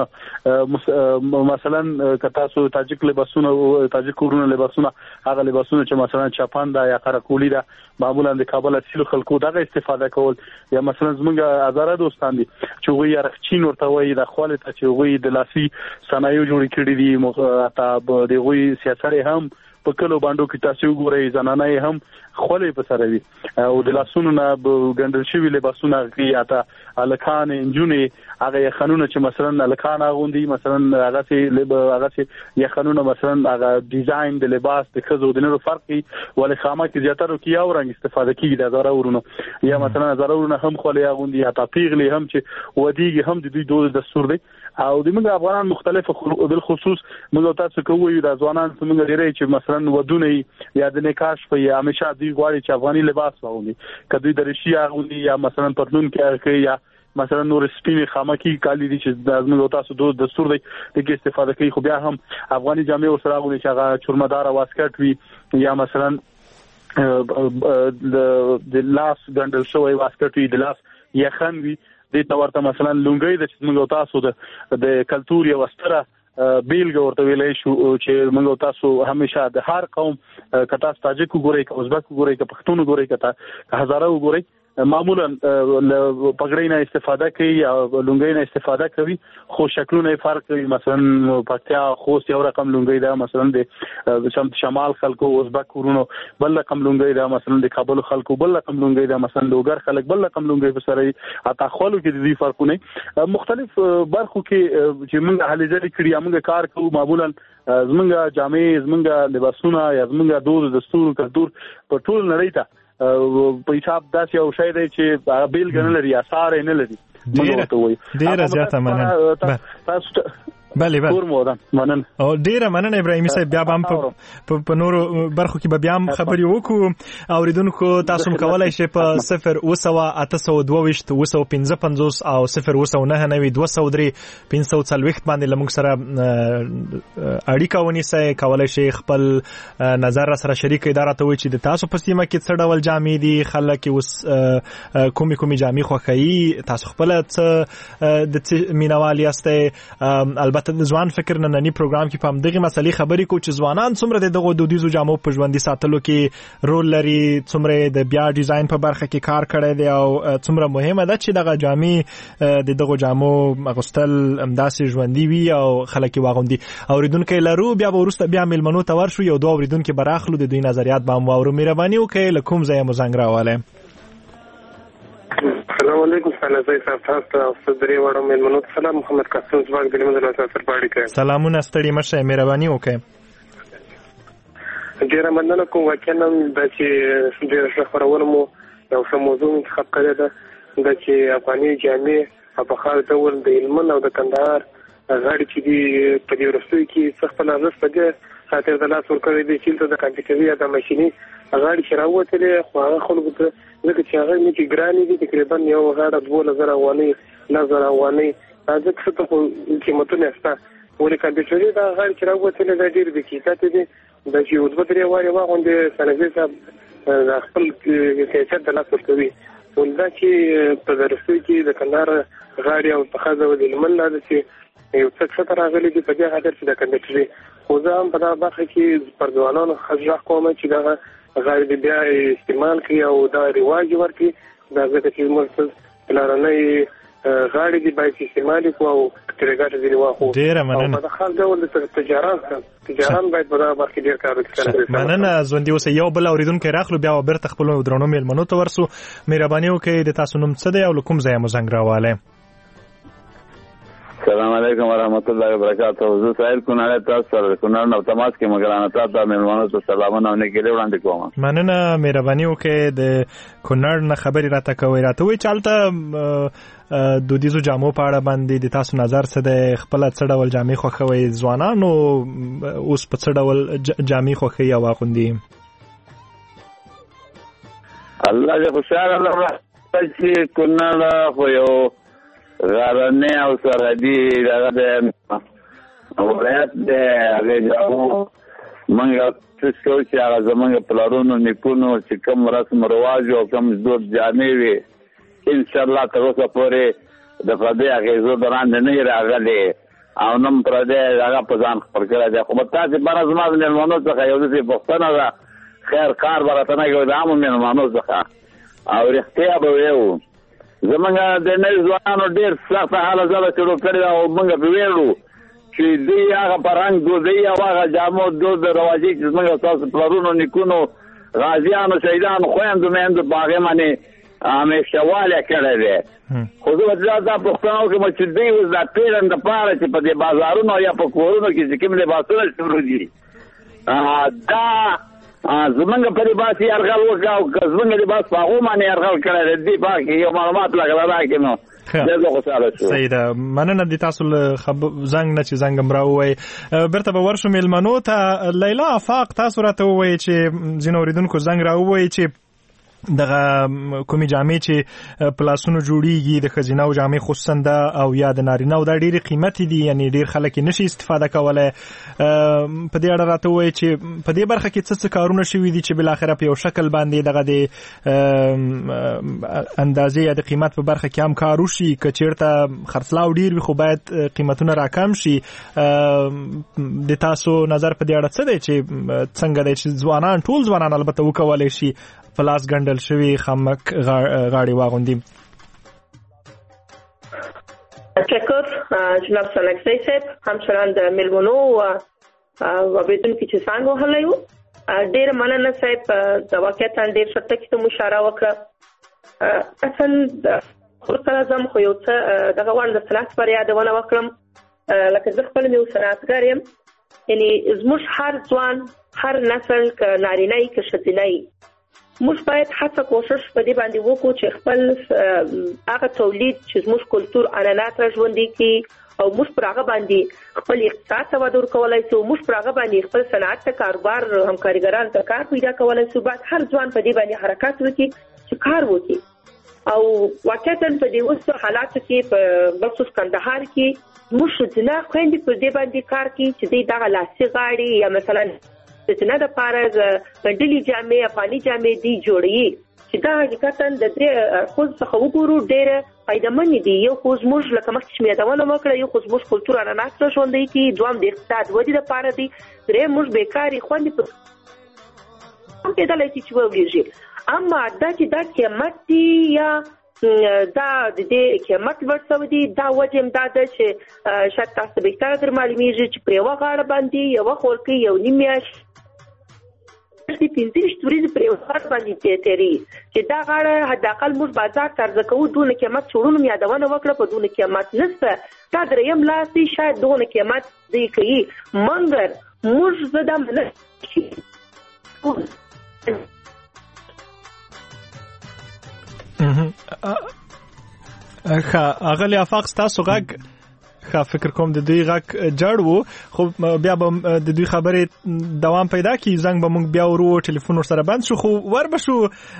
پښتانه مثلا کتاسو تاجک لباسونه او تاجک کورونه لباسونه هغه لباسونه چې مثلا چاپان دا یا قراقولی دا معمولا د کابل اصلي خلکو دغه استفاده کول یا مثلا زمونږ هزاره دوستان دي چې وی رخچین ورته وی د خپل ته چې وی د لاسي صنایع جوړ کړي دي اته د وی سیاست هم په کلو باندې کې تاسو وګورئ زنانه هم خولې په سره وي او د لاسونو نه ګندل شوی لباسونه کې اته الکان انجونې هغه خانونه چې مثلا الکان غوندي مثلا هغه یې خانونه مثلا هغه ډیزاین د لباس د خزو د نورو فرقي ولې خامه کې زیاتره کې یو رنګ استفاده کیږي د زړه ورونو یا مثلا زړه ورونو هم خولې غوندي اته پیغلي هم چې ودیږي هم د دوی دوه دستور دی او د موږ افغانان مختلف بل خصوص موږ تاسو کوو د ځوانان څنګه لري چې مثلا ودونه یا د نکاح په یا همیشه دوی غواړي چې افغاني لباس واغوندي کدوې د رشیا غوندي یا مثلا پرتون کې یا مثلا نور سپینې خامکی کالی دي چې د موږ تاسو دوه دستور دی د استفاده کوي خو بیا هم افغاني جامې او سره غوندي چې هغه چورمدار واسکټ وي یا مثلا د لاس ګندل شوی واسکټ وي د لاس یخن وي د تورته مثلا لونګي د موږ تاسو د کلتور یو ستره بیلګه ورته ویلې شو چې موږ تاسو همیشه د هر قوم کتا تاجک ګوري که ازبک ګوري که پښتون ګوري کتا هزاره ګوري معمولا پګړې نه استفاده کوي او لونګي نه استفاده کوي خو شکلونه فرق کوي مثلا پکتیا خوست یو رقم لونګي دا مثلا د شمال خلکو ازبک کورونو بل رقم لونګي دا مثلا د کابل خلکو بل رقم لونګي دا مثلا لوګر خلک بل رقم لونګي په سره اته خلکو کې د دې فرقونه مختلف برخو کې چې موږ هلي ځلې کړی موږ کار کوو معمولا زمونږ جامې زمونږ لباسونه یا زمونږ دود دستور کلتور په ټول نړۍ ته په حساب داسې یو شی دی چې بیل ګڼل لري اثر نه لري ډیره زیاته مننه تاسو بله منن او ډیره مننه ابراهیمي صاحب بیا هم په نورو برخو کې به بیا هم خبرې وکړو اوریدونکو تاسو هم کولای شئ په 0 822 او 0 باندې لمونږ سره اړیکه ونیسئ کولای شئ خپل نظر سره شریک اداره ته وي چې د تاسو په سیمه کې څه ډول جامې دي خلک اوس کومې جامې خوښوي تاسو خپل څه د مینوال یاستئ البته د ځوان فکر نننی پروګرام کې په همدغه مسلې خبرې کو چې ځوانان څومره دغه دودیزو جامو په ژوندۍ ساتلو کې رول لري څومره د بیا ډیزاین په برخه کې کار کړی دی او څومره مهمه ده چې دغه جامې دغه جامو اغوستل همداسې ژوندۍ وي او خلک واغوندي اوریدونکو لرو بیا ورسته بیا ملمنو ته ورشو یو دوه اوریدونکو براخلو د دوی نظریات به مو اورو مهرباني وکړئ لکوم ځای مو زنګ راواله السلام علیکم سلام صاحب تاسو او صدري وړو ملمنو سلام محمد قاسم زواج د لیمو د تاسو باندې کوي سلامونه ستړي مشه مهرباني وکړئ ډیره مننه کوم وکینم د چې ډیره خبرونه مو یو څه موضوع انتخاب کړی ده د چې افغاني جامې په خاص ډول د علمن او د کندهار غاړي چې دی په دې ورستوي کې څه خپل ارزښت په دې خاطر د لاس ورکړې دي چې د کمپیوټري یا د ماشيني غاړي چې راوته خو هغه خلکو ته ځکه چې هغه نه چې ګرانې دي تقریبا یو غاړه 2000 افغانۍ 1000 افغانۍ دا څه ته قیمتونه شته ولې کمپیوټري دا غاړي چې راوته دا ډېر دي کیفیت دي د چې اوس به درې واره واغوندې سنوي صاحب خپل کیفیت د لاس ورکوي ولدا چې په درسوي کې د کندهار غاړي او په خاصه د لمن لاله چې یو څه راغلي دي په دې حالت چې د کندهار خو ځم په دا برخه کې پر ځوانانو خځه کوم چې دا غاړي بیا استعمال کوي او دا رواج ورکړي دا ځکه چې موږ پلانونه غاړي دی باید استعمال کوو او ترګاټ دی واخو ډیر مننه په خاص ډول د تجاران باید په دا برخه ډیر کار وکړي مننه ژوندۍ اوسه یو بل اوریدونکو راخلو بیا برته خپل درنو میلمنو ته ورسو مهرباني وکړئ د تاسو نوم څه دی او کوم ځای مو زنګ راواله السلام علیکم ورحمت الله وبرکاته زه سائل کونړ تاسو سره کونړ نو تماس کې مګرانه تاسو میلمنو ته سلامونه او نیکي وړاندې کوم مننه مهرباني وکړئ د کونړ نه خبري راته کوي راته وی چالتہ دودیزو جامو په اړه باندې د تاسو نظر څه د خپل څه ډول جامې خوښوي ځوانانو اوس په څه ډول جامې خوښي او اغوندي الله دې خوشاله لري چې کونړ خو یو غرنه او سرحدي دغه د ولایت د هغه جامو منګه څه چې هغه زمونږ پلارونو نیکونو چې کوم رسم رواج او کوم دود جامې وي ان شاء الله تر اوسه پورې د فدی هغه زو دران نه راغلي او نم پر دې هغه په ځان خپل کړی دی خو تاسو باندې زما د مېلمنو څخه یو څه پوښتنه ده خیر کار ورته نه کوي د عامو مېلمنو څخه او رښتیا به ویو زمونږ د نوي ځوانانو ډېر سخته حاله زده شروع کړې ده او موږ پرې ویلو چې دوی هغه په رنګ دودوي او هغه جامو دود رواجي چې زمونږ ستاسو پلرونو نیکونو غازیانو شهیدانو خویندو میندو په هغې باندې همیشه والی کړی دی خو زه به دا پوښتنه وکړم چې دوی اوس دا پیرن دپاره چې په دې بازارونو یا په کورونو کې چې کوم لباسونه شروع دي دا زمونږ په لباس یې یرغل وکړه او که زمونږ لباس په هغو باندې یرغل کړی دی دې په کې یو معلومات لږ راکړي نو ډېر زه خوشحاله شوم صحیح ده مننه د تاسو زنګ نه چې زنګ هم راووایي بیرته به ورشو میلمنو ته لیلا افاق تاسو راته ووایي چې ځینو اورېدونکو زنګ راووایي چې دغه کومې جامې چې پلاسونو جوړیږي د ښځینه او جامې خصوصا ده او یا د نارینه او دا ډېرې قیمتي دي یعنی ډېر خلک یې نشي استفاده کولی په دې اړه راته ووایي چې په دې برخه کې څه کارونه شوي دي چې بالاخره په یو شکل باندې دغه د اندازې یا د قیمت په برخه کې هم کار وشي که چېرته خرڅلاو ډېر وي خو باید قیمتونه راکم شي د تاسو نظر په دې اړه څه دی چې څنګه دی چې ټول ځوانان البته وکولی شي پلاس ګنډل شوي خامک غاړي واغوندي تشکر جناب سلکسي صاحب همچنان د میلمنو او اوریدونکو چې څنګه وهلایو ډېر مننه صاحب د واقعیت ډېر شته کې ته مشاره وکړه اصل خو زم خو یو څه دغه وړاندې د صنعت پر یادونه وکړم لکه زه خپل یو صنعتګر یم یعنی زموږ هر ځوان هر نسل که نارینه یې که ښځینه یې موږ باید هڅه کوشش په دې باندې وکړو چې خپل هغه تولید چې زموږ کلتور عنعنات را ژوندي کړي او موږ پر هغه باندې خپل اقتصاد ته وده ورکولی شو موږ پر هغه باندې خپل صنعت ته کاروبار همکارګرانو ته کار پیدا کولی شو باید هر ځوان په دې باندې حرکت وکړي چې کار وکړي او واقعیتا په دې اوس حالاتو کې په بخصوص کندهار کې موږ ښځینه خویندې پر دې باندې کار کوي چې دوی دغه لاسي غاړې یا مثلا د نه د پاره ګنډلي جامې افغاني جامې دي جوړي چې دا حقیقتا د دې خو څه وګورو ډېر فائدمن دي یو خو زموږ لکه مخکې چې میادونه وکړه یو خو زموږ کلتور عنعنات را ژوندی کړي دوام د اقتصاد ودې لپاره دي درې موږ بیکاري خوندې په کېدلی شي چې وویږي اما دا چې دا قیمت دي یا دا د دې قیمت ورڅو دي دا وجه هم دا ده چې شاید تاسو بهتره در معلومیږي چې پر یوه غاړه باندې یوه خولکۍ یو نیم میاشت د 15 ورځې پر یو غاړه باندې تیری چې دا غاړه حداقل موږ بازار ته عرضه کوو دونه قیمت څوړو مې یادونه وکړه په دونه قیمت نشته دا دریم لاس دی شاید دونه قیمت دی کوي مګر موږ زده نه اغلی افاق تاسو غږ فکر کوم د دوی غږ جړ وو خو بیا به د دوی خبرې دوام پیدا کی زنګ به موږ بیا ورو ټلیفون ورسره بند شو خو وربشو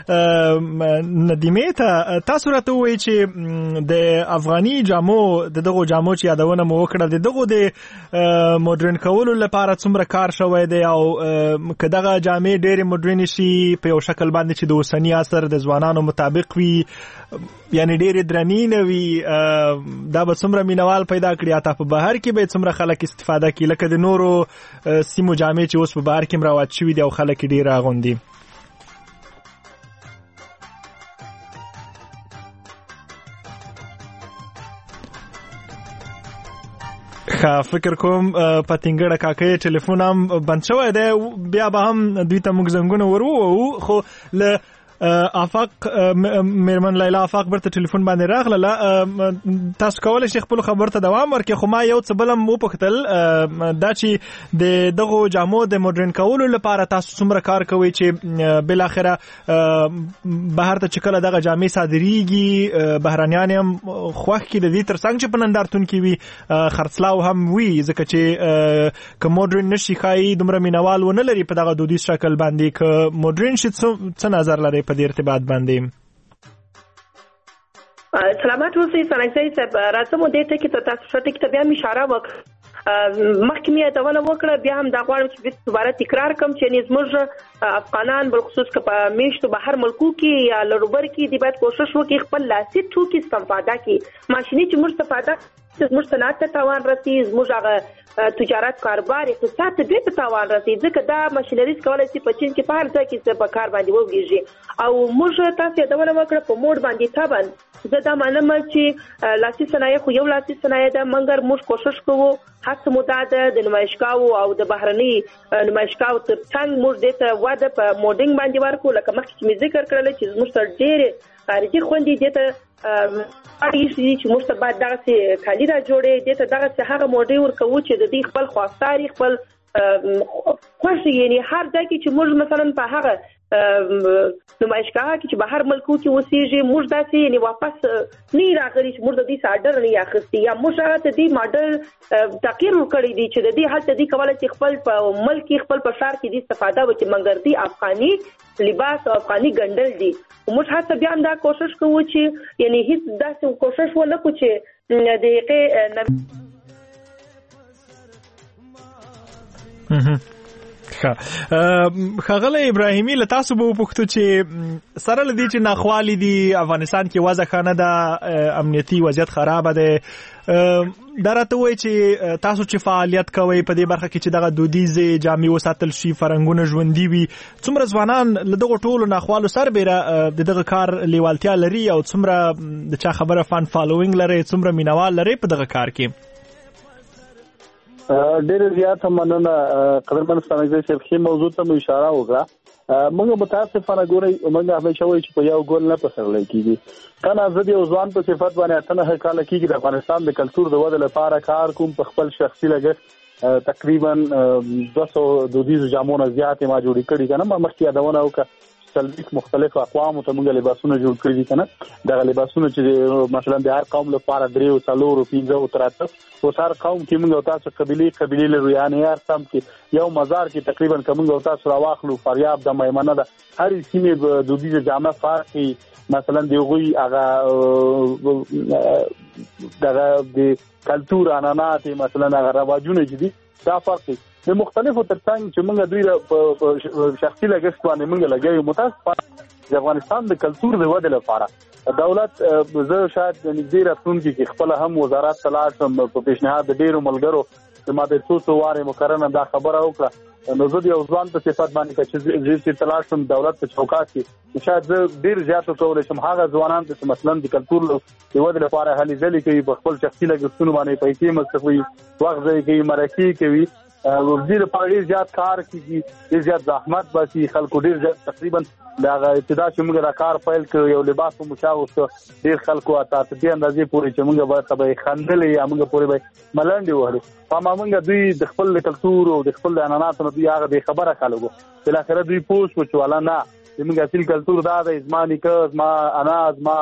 ندیمه تاسو راته وایي چې د افغاني جامو دغه جامو چې یادونه مو وکړه دغه د مدرن کولو لپاره څومره کار شوی دی او کداغه جامې ډېر مدرن شي په یو شکل باندې چې د اوسنی عصر د ځوانانو مطابق وي یعنی ډېر درنی نه وي دا به څومره مینوال پیدا کړي اته په بهر کې به څومره خلک استفاده کوي لکه د نورو سیمو جامې چې اوس په بهر کې مروج شوي دي او خلک ډېر اغوندي. فکر کوم پتنګړه کاکې ټلیفون هم بند شوی دی بیا به هم دوی ته موږ زنګونه ورو خو له افاق میرمن لیلا افاق برته ټلیفون باندې راغله تاسو کولای شئ خپل خبر ته دوام ورکړئ خو ما یو څه بلم وپوښتل دا چې دغه جامو د مدرن کولو لپاره تاسو څومره کار کوئ چې بل اخره بهر ته چکل دغه جامې صادریږي بهرانيان هم خوښ کی د دې ترڅنګ چې په نندارتون کې وي خرڅلاو هم وي ځکه چې که مدرن نشي خای دومره مینوال ونه لري په دغه دودیز شکل باندې که مدرن شي څه نظر لري په دې ارتباط باندې؟ سلامات اوسئ سنجي صاحب راځم دې ته کې تاسو شته کې بیا اشاره وکړه مخکې مې یادونه وکړه بیا هم دا غواړم چې دوباره تکرار کوم چې زموږ افغانان بالخصوص که په میشتو بهر ملکو کې یا لړوبر کې دی باید کوشش وکړي خپل لاسي توکي استفاده کړي ماشيني چې موږ استفاده زموږ صنعت ته تاوان رسي زموږ هغه تجارت کاروبار اقتصاد ته ډېر تاوان رسي ځکه دا ماشینریز کولای شي په چین کې په هر ځای کې په کار باندې وګیږي او موږ تاسو یادونه وکړه په موډ باندې تابن زه دا منم چې لاسي صنایع خو یو لاسي صنایع ده مګر موږ کوشش کوو هڅه مو ده د نمایشګاو او د بهرني نمایشګاو ترڅنګ موږ د ته واده په موډینګ باندې ورکو لکه مخکې چې مې ذکر کړل چې موږ تر ډېر خارجي خوندې دته اړیږي چې موږ ته باید دغه کالي را جوړې دته دغه هغه موډي ورکو چې د دې خپل خواستاري خپل خوښ یعنی هر ځای کې چې موږ مثلا په هغه نمایشګاه کې چې بهر ملکو کې اوسېږي موږ داسې یعنی واپس نه راغلي چې موږ د دې ساډر نه اخستي یا موږ هغه د دې ماډل تغییر وکړی دی چې د دې حالت دې کولای چې خپل په ملک خپل په شهر کې دې استفاده وکړي مګر دې افغاني لباس او افغاني ګندل دي موږ هڅه بیا دا کوشش کوو چې یعنی هیڅ داسې کوشش ونه کوو چې دغه خغله ابراهیمی له تاسو به وپوښتو چې سره لدی چې ناخوالي دي افغانستان کې وضع خانه ده امنیتي وضعیت خراب ده درته وای چې تاسو چې فعالیت کوي په دې برخه کې چې دغه دودیزه جامې وساتل شي فرنګونه ژوندۍ وي څومره ځوانان له دغه ټولو ناخوالو سربېره دغه کار لیوالتیا لري او څومره د چا خبره فان فالوینګ لري څومره مینوال لري په دغه کار کې ډېر زیات مننه قدرمن سنجي صاحب خې موضوع ته اشاره وکړه موږ متاسفانه ګورئ موږ همیشه وایو چې په یو ګول نه پسرلی کیږي کنه زه د ځوان په صفت باندې اتنه کال کېږي د افغانستان د کلتور د وده لپاره کار کوم په خپل شخصي لګښت تقریبا 200 دودیز جامونه زیات ما جوړ کړي کنه ما مخکې یادونه وکړه سلبیک مختلف اقوام ته موږ لباسونه جوړ کړی دي کنه دا لباسونه چې مثلا د هر قوم لپاره 3 او 4 او 5 او 3 او هر قوم کې موږ تاسو قبيله له یعنی هر قوم کې یو مزار کې تقریبا کوم تاسو راواخلو فریاب د میمنه ده هر سیمه دودیزه جامه فارقي مثلا دیغوی هغه دغه د کلتور عنعنات مثلا هغه رواجونه دي دا فرق د مختلفو ترڅنګ چې موږ دوی په شخصي لګښت باندې موږ لګیو متاسفانه د افغانستان د کلتور د وده لپاره دولت زه شاید نږدې راتلونکي کې خپل هم وزارت تلاش په پیشنهاد د ډیرو ملګرو د ماده 200 واره مقرره دا خبره وکړه نو زه د ځوان په صفت باندې چې تلاش هم دولت په چوکاټ کې شاید زه ډیر زیات کولای شم هغه ځوانان چې مثلا د کلتور د وده لپاره هلي ځلې کوي په خپل شخصي لګښتونو باندې پیسې مصرفوي وخت ځای کوي مرکه کوي ورځي په ډیر زیات کار کوي ډیر زیات زحمت باسي خلکو ډیر زیات تقریبا دا ابتدا چې موږ را کار پیل کړو یو لباس په مشاوسته ډیر خلکو اته دې اندازې پورې چې موږ به تبې خندلې یا موږ پورې به ملنډي وهلې فما موږ دوی د خپل کلتور او د خپل عنعناتو دوی هغه به خبره خلکو بل اخر دوی پوښ وچواله نه موږ اصل کلتور دا د ازماني کز ما اناز ما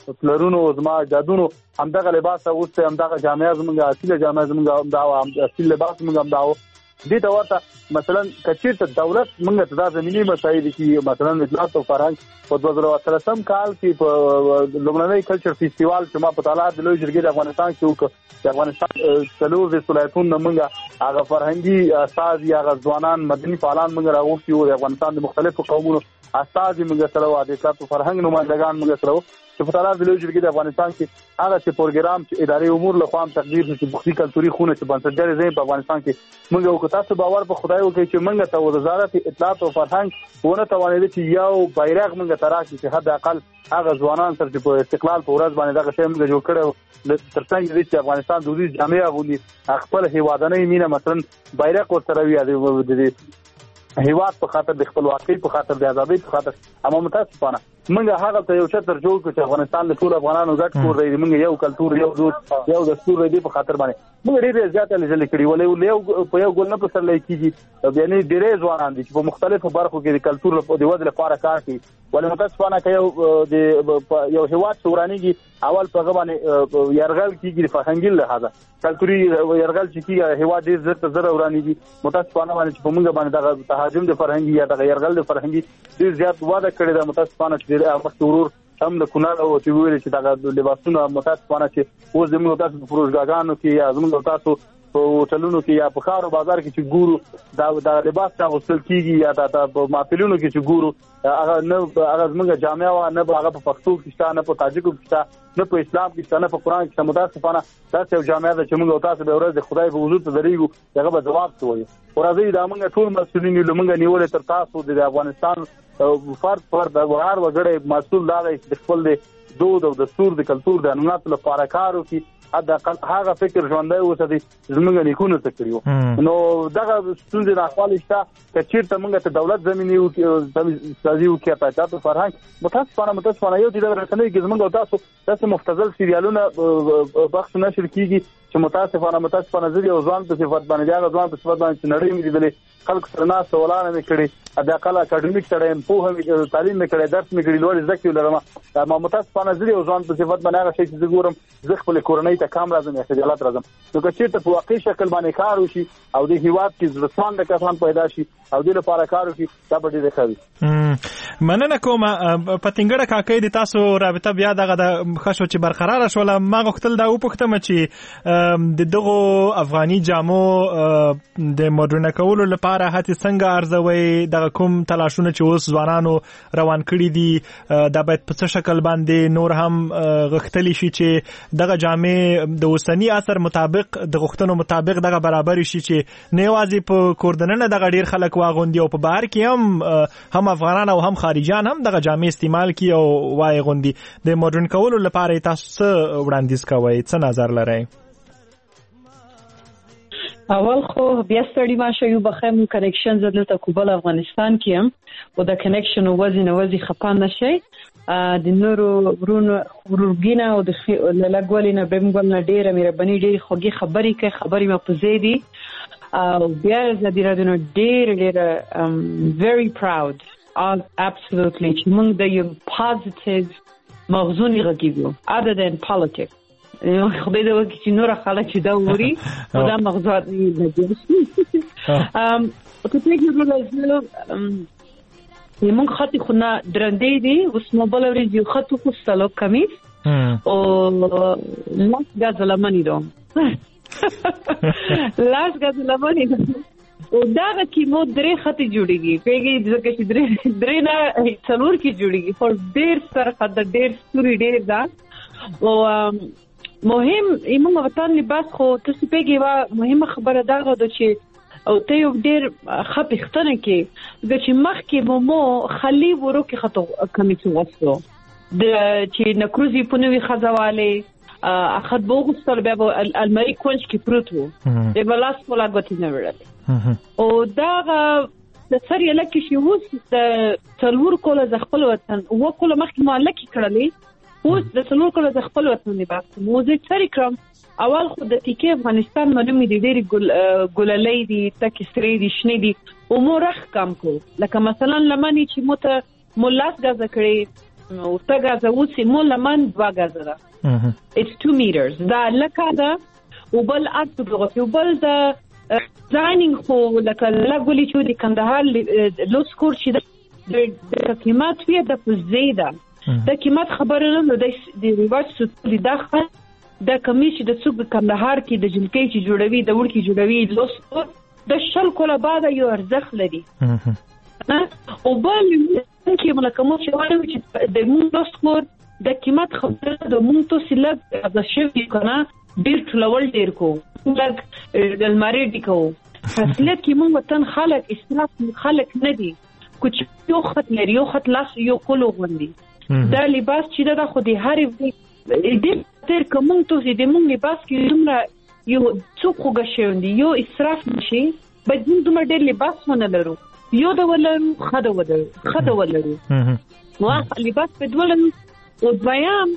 پلرونو زما جادونو همدغه لباس اوسته همدغه جامعه زمونږ اصلي جامعه زمونږ دا اصلي لباس زمونږ دا دې ته ورته مثلا کچیرته دولت موږ ته د زمینی مسایل کې مثلا اطلاعات او فرهنګ په 2013 کال کې په لومړنی کلچر فیسټیوال چې ما په طالعات د لوی جرګې د افغانستان کې وکړ د افغانستان څلور د ولایتونو موږ هغه فرهنګي اساس یا هغه ځوانان مدني فعالان موږ راغوښتي وو د افغانستان د مختلفو قومونو اساس موږ سره و د اطلاعات او فرهنګ نمائندگان موږ سره چې په طالعات د لوی جرګې د افغانستان کې هغه چې پروګرام چې اداري امور له خوا تقدیر چې بوختي کلتوري خونه چې بنسټګر زین په افغانستان کې موږ او تاسو باور په خدای وکړي چې موږ ته وزارت اطلاعات او فرهنګ ونه توانېد چې یو بیرغ موږ ته راکړي چې حد اقل هغه ځوانان سره چې په استقلال په ورځ باندې دغه شی موږ جوړ کړو ترڅنګ دې چې افغانستان د دې جامعه غونډې خپل هیوادنۍ مینه مثلا بیرغ ورسره وي د هیواد په خاطر د خپلواکۍ په خاطر د ازادۍ په خاطر اما متاسفانه موږ هغه ته یو چتر جوړ کړ چې افغانستان له ټول افغانانو ګډ کور دی موږ یو کلتور یو دود یو دستور دی په خاطر باندې موږ ډېر زیات لږ کړی ولې په یو ګول نه پر لای کیږي یعنی ډېر ځوانان دي چې په مختلفو برخو کې د کلتور د ودې لپاره کار کوي ولې متاسفانه که یو هیواد ورانیږي اول په غوانه يرغل کیږي فرهنګي لحاظه کلتوري يرغل چې هیواد ډېر زر ورانیږي متاسفانه باندې په موږ باندې د تهاجم د فرهنګي یا د يرغل د فرهنګي ډېر زیات واده کړی د متاسفانه مخورور هم د کونړ او چې ویل چې دا لباسونه متاسفانه چې اوس زموږ تاسو په فروشګاګانو کې یا زموږ تاسو په هوټلونو کې یا په ښارو بازار کې چې ګورو دا لباس چې غوښتل کیږي یا دا په محفلونو کې چې ګورو هغه زموږ جامعه و نه هغه په پښتو کې شته نه په تاجکو کې شته نه په اسلام کې شته نه په قران کې متاسفانه دا یو جامعه ده چې موږ تاسو به ورځ د خدای په حضور ته درېږو هغه به جواب کوي ورځي دا موږ ټول مسؤلین له موږ نیولې تر تاسو د افغانستان فرد د وهار وګړي مسؤل دا د خپل د دود او دستور د کلتور د انمنات لپاره کارو کې حد اقل هغه فکر ژوندۍ اوسه دي زموږ نیکونو ته کړیو نو دغه ستونزې د احوال شته چې چیرته موږ ته دولت زمینی او سازي او کې پاتې فرهنګ متاسفانه یو د رسنۍ کې زموږ تاسو مفتزل سریالونه بخښ نشر کیږي چې متاسفانه زړه او ځوان په صفات باندې دا ځوان په صفات باندې نړۍ مې لیدلې خلک سره ناس ولانه مې کړي د اقل اکیډمیک سره په هم تعلیم مې کړي درس مې کړي لوړ ذکر لرم ما متاسفانه زړه او ځوان په صفات باندې هغه شی چې ګورم زه خپل کورنۍ ته کام راځم یا خجالت راځم نو که چیرته په واقعي شکل باندې کار وشي او د هیواد کې ځوان د کسان پیدا شي او د لپاره کار وشي دا به ډېر ښه مننه کوم پتنګړه کاکې د تاسو رابطه بیا دغه د خښو چې برقرار شول ما غوښتل دا وپوښتم چې د دغه افغاني جامو د مدرن کولو لپاره هڅې څنګه ارزوي دغه کوم تلاشونه چې اوس ځوانانو روان کړي دي دا باید په څه شکل باندې نور هم غښتلی شي چې دغه جامې د اوسنی اثر مطابق د غوښتنو مطابق دغه برابر شي چې نه یوازې په کوردننه دغه ډیر خلک واغوندي او په بهر کې هم افغانان او هم خارجيان هم دغه جامې استعمال کوي او وای غوندي د مدرن کولو لپاره تاسو وړاندیز کوئ څه نظر لرئ اول خو بیا ستړي ماشه یو بخیم کنیکشن زدلته کوبل افغانستان کې هم او د کنیکشن وزن خپان نشي د نورو ورورګینا او د لګولینا بمګل ډیره مهرباني ډیره خوږی خبرې ما پوزیدي او بیا د رادیو ډیره very proud absolutely چې موږ د یو positive مغزونی غږیږو other than politics خدای دې وکړي چې نور خلک چې دا ووري دا مغزات نه لګي که څنګه یو موږ خاطی خو نه درندې دي اوس موبایل ورې یو خاطو خو سلو کمیس او لاس غاز لمنې دوم لاس غاز لمنې او دا کې مو درې خاطی جوړيږي پیږي ځکه چې درې نه څلور کې جوړيږي خو ډېر سره خاطر ډېر سوري ډېر دا او مهم ایمون وطن لباس خو تاسو پیږي وا مهمه خبره دا غوډه چې او ته یو ډیر خپختنه کې د چې مخ کې مو خلی ورو کې خطو کمیس وسو د چې نکروزي پنوي خزواله اخد بوغستل بیا المری کونج کې پروت وو د بلاس مولا غوتی نه ورته او دا د سری لکه شی وس د څلور کوله ز خپل وطن او کوله مخ کې مالکی کړلې اوس د څلور کوله ز خپل وطن دی بس موزه سری کرم اول خو د تیکه افغانستان معلومه دي ډېری ګللې دي تکي سری دي شنې دي او مو رخ کم کو لکه مثلا لمنی چې موته ملاس غزه کړي ورته غازه اوس مو لمن 2 غازه ده it's 2 meters دا لکه دا وبل ارت دغه وبل دا ډیزاینینګ خو لکه لګولي چې د کندهار لو سکور چې د قیمت وی د زیاده د قیمت خبره نه د ریواج ستوري داخل د کمیشن د سوق کندهار کې د جلکې چې جوړوي د وړکې جوړوي لو سکور د شل کوله بعد یو ارزښت لري او بل کې ملکمو چې وایي چې د مون لو سکور د قیمت خبره د مون تو سلګ د شوی کنه ډیر ټولول ډیر کو لګ د الماری ډیکو فاصله کې مون وطن خلک اسراف خلک نه دي کوم یو خط لري یو خط لاس یو کولو غوندي دا لباس چې دا خو د هرې دې تر کوم ته د مون لباس کې دومره یو څوک غشوندي یو اسراف نشي باید دومره ډیر لباس ونه لرو یو د ولرو خده ولرو واه لباس په دولن او بیان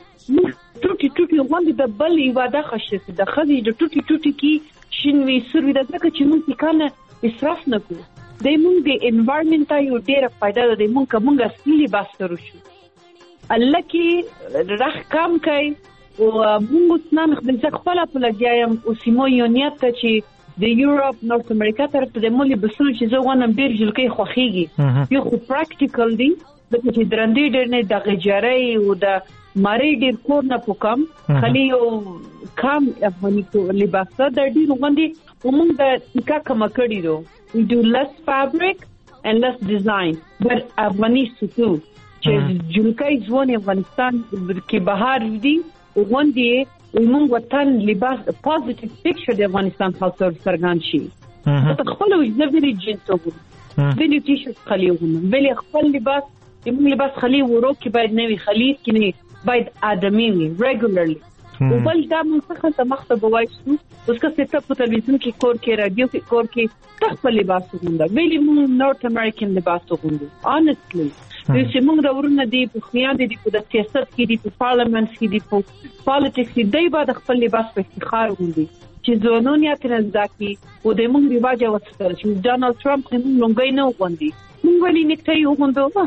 ټوټي غوندي د بل ایواده خشه د خدي د ټوټي کې شینوي سروي د ځکه چې موږ کانه اسراف نه کوو د موږ د انوایرنمنت یو ډیره فائدہ ده د موږ اصلي لباس ترو شو الله کې رخ کم کوي او موږ نن خپل په لګیایم او سیمو یونیت ته چې د یورپ نورث امریکا طرف ته د مولي بسول چې زه غواړم ډیر جلکې خوخيږي یو خو پریکټیکل دی د چې درندې ډیر نه د غجاري او د ماری ډیر کور نه پوکم خلی یو کم افغاني لباس د ډیر غوندي موږ د ټیکا کم کړی دو we do less fabric and less design but افغاني ستو چې جلکې ځوان افغانستان کې بهار دي غوندي موږ وطن لباس پوزټیو پکچر د افغانستان خاصه څرګند شي ته خپل وجدي جنسو ویلي ټي-شرت خلیونه ویلي خپل لباس موږ لباس خلی ورو کې باید نوي خلیص کې نه باید ادمي وي ریګولرلی او بل دا موږ څنګه مخته وایو اوس که څه په تلویزیون کې کور کې رادیو کې کور کې خپل لباس وګورئ ویلي موږ نورث امریکن لباس وګورئ honestly چې موږ د ورونه دی په خیال دي په سیاست کې دي په پارلیمنت کې دي په پالیټکس کې دی بعد خپل لباس په افتخار وګورئ چې زونون یا ترنځاکي او د موږ ریواج وڅتل چې ډونالد ټرمپ موږ لونګي نه وګورئ موږ ولې نکټي وګورئ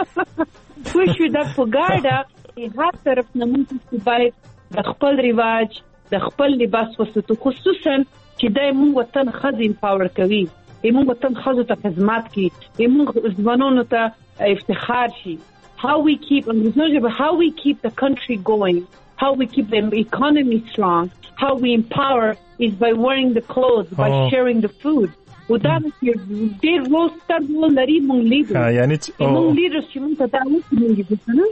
خوشو د پګاډه هر طرف نه موږ باید د خپل ریواج د خپل لباس وساتو خصوصا چې د موږ وطن خزین پاور کوي موږ وطن خزو ته خدمت کوي موږ ځوانانو ته افتخار شي how we keep the country going, how we keep the economy strong, how we empower is by wearing the clothes, by sharing the food. ودا ډېر روز تر لري مونږ لیدو یعنی مونږ لیدو چې مونږ ته دا وڅنګي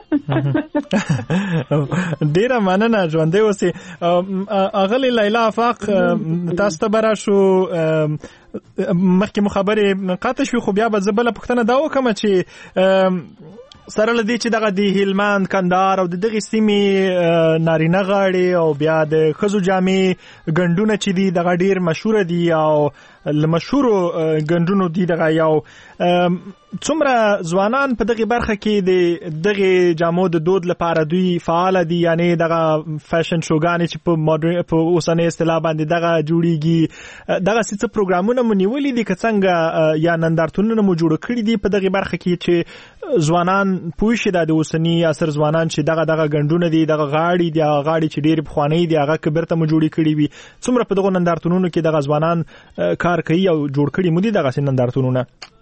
ډېر مننه ژوندې اوسې اغلی لیلا افاق تاسو ته برا شو مخکې مخابره قاطع شو خو بیا به زبله پښتنه دا وکم چې سره لدی چې دغه د هلمند کندهار او دغه سیمې نارینه غاړي او بیا د خزو جامې ګندونه چې دي دغه ډیر مشهور دي او مشهور ګندونو دي دغه یو څومره ځوانان په دغه برخه کې د دغه جامو د دود لپاره دوی فعال دي یعنی دغه فیشن شوګانې چې په اوسنۍ اصطلاح باندې دغه جوړیږي دغه څه پروګرامونه مونیولې دي که څنګه یا نندارتونونه مو جوړ کړی دي په دغه برخه کې چې ځوانان پوه شي د اوسنی عصر ځوانان چې دغه ګندونه دي دغه غاړي دي غاړي چې ډېر بخوانی دي هغه کبرته مو جوړی کړی وي څومره په دغه نندارتونونو کې دغه ځوانان کار کوي او جوړ کړی مو دي دغه نندارتونونه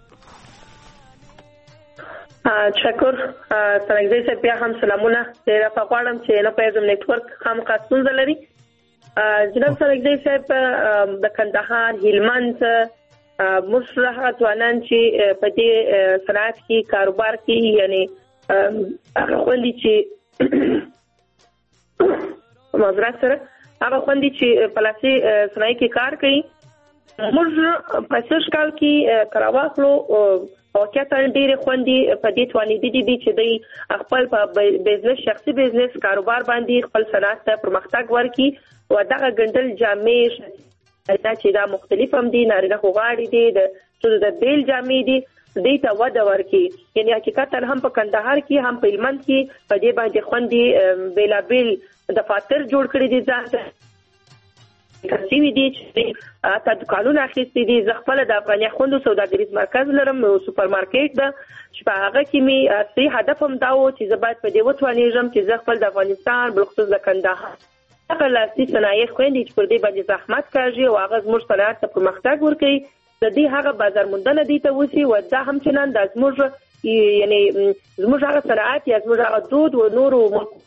شکر ترنګزي چې بیا هم سلامونه ډیر په غواړم چې نه پېژم نتورک هم خاصون لري جناب ترنګزي صاحب د کندهار هلمند مشرحه ځوانان چې په دې صنعت کې کاروبار کوي یعنی هغه خوندي چې معذرت سره هغه خوندي چې پلاسي صنایع کې کار کوي موږ په څه کال کې کراواخلو او کته ډېر خوندي په دې توانې دي چې دوی خپل په بزنس شخصي بزنس کاروبار باندې خپل صنعت ته پرمختګ ورکړي او دغه ګندل جامې چې دا مختلف هم دي نارینه غواړي دي د بیل جامې دي دې ته وده ورکړي یعنی حقیقت هم په کندهار کې هم په هلمند کې په دې باندې خوندي بیلابل دفاتر جوړ کړي دي ځان کسي دي چې تاسو قانون اخیستي دي. زه خپل د افغاني خوندو سوداګریز مرکز لرم، سوپر مارکیټ ده چې په هغه کې می اصلي هدف هم دا و چې زه باید په دې وتوانېږم چې زه خپل د افغانستان بلخصوص د کندهار هغه لاسي صنایع خوندې چې پر دې باندې زحمت کوي او هغه زموږ صنعت ته پرمختګ ورکوي، د دې هغه بازار موندنه دي ته وسی و دا هم چې نن د زموږ یعنی زموږ هغه صنعت یا زموږ هغه دود و نورو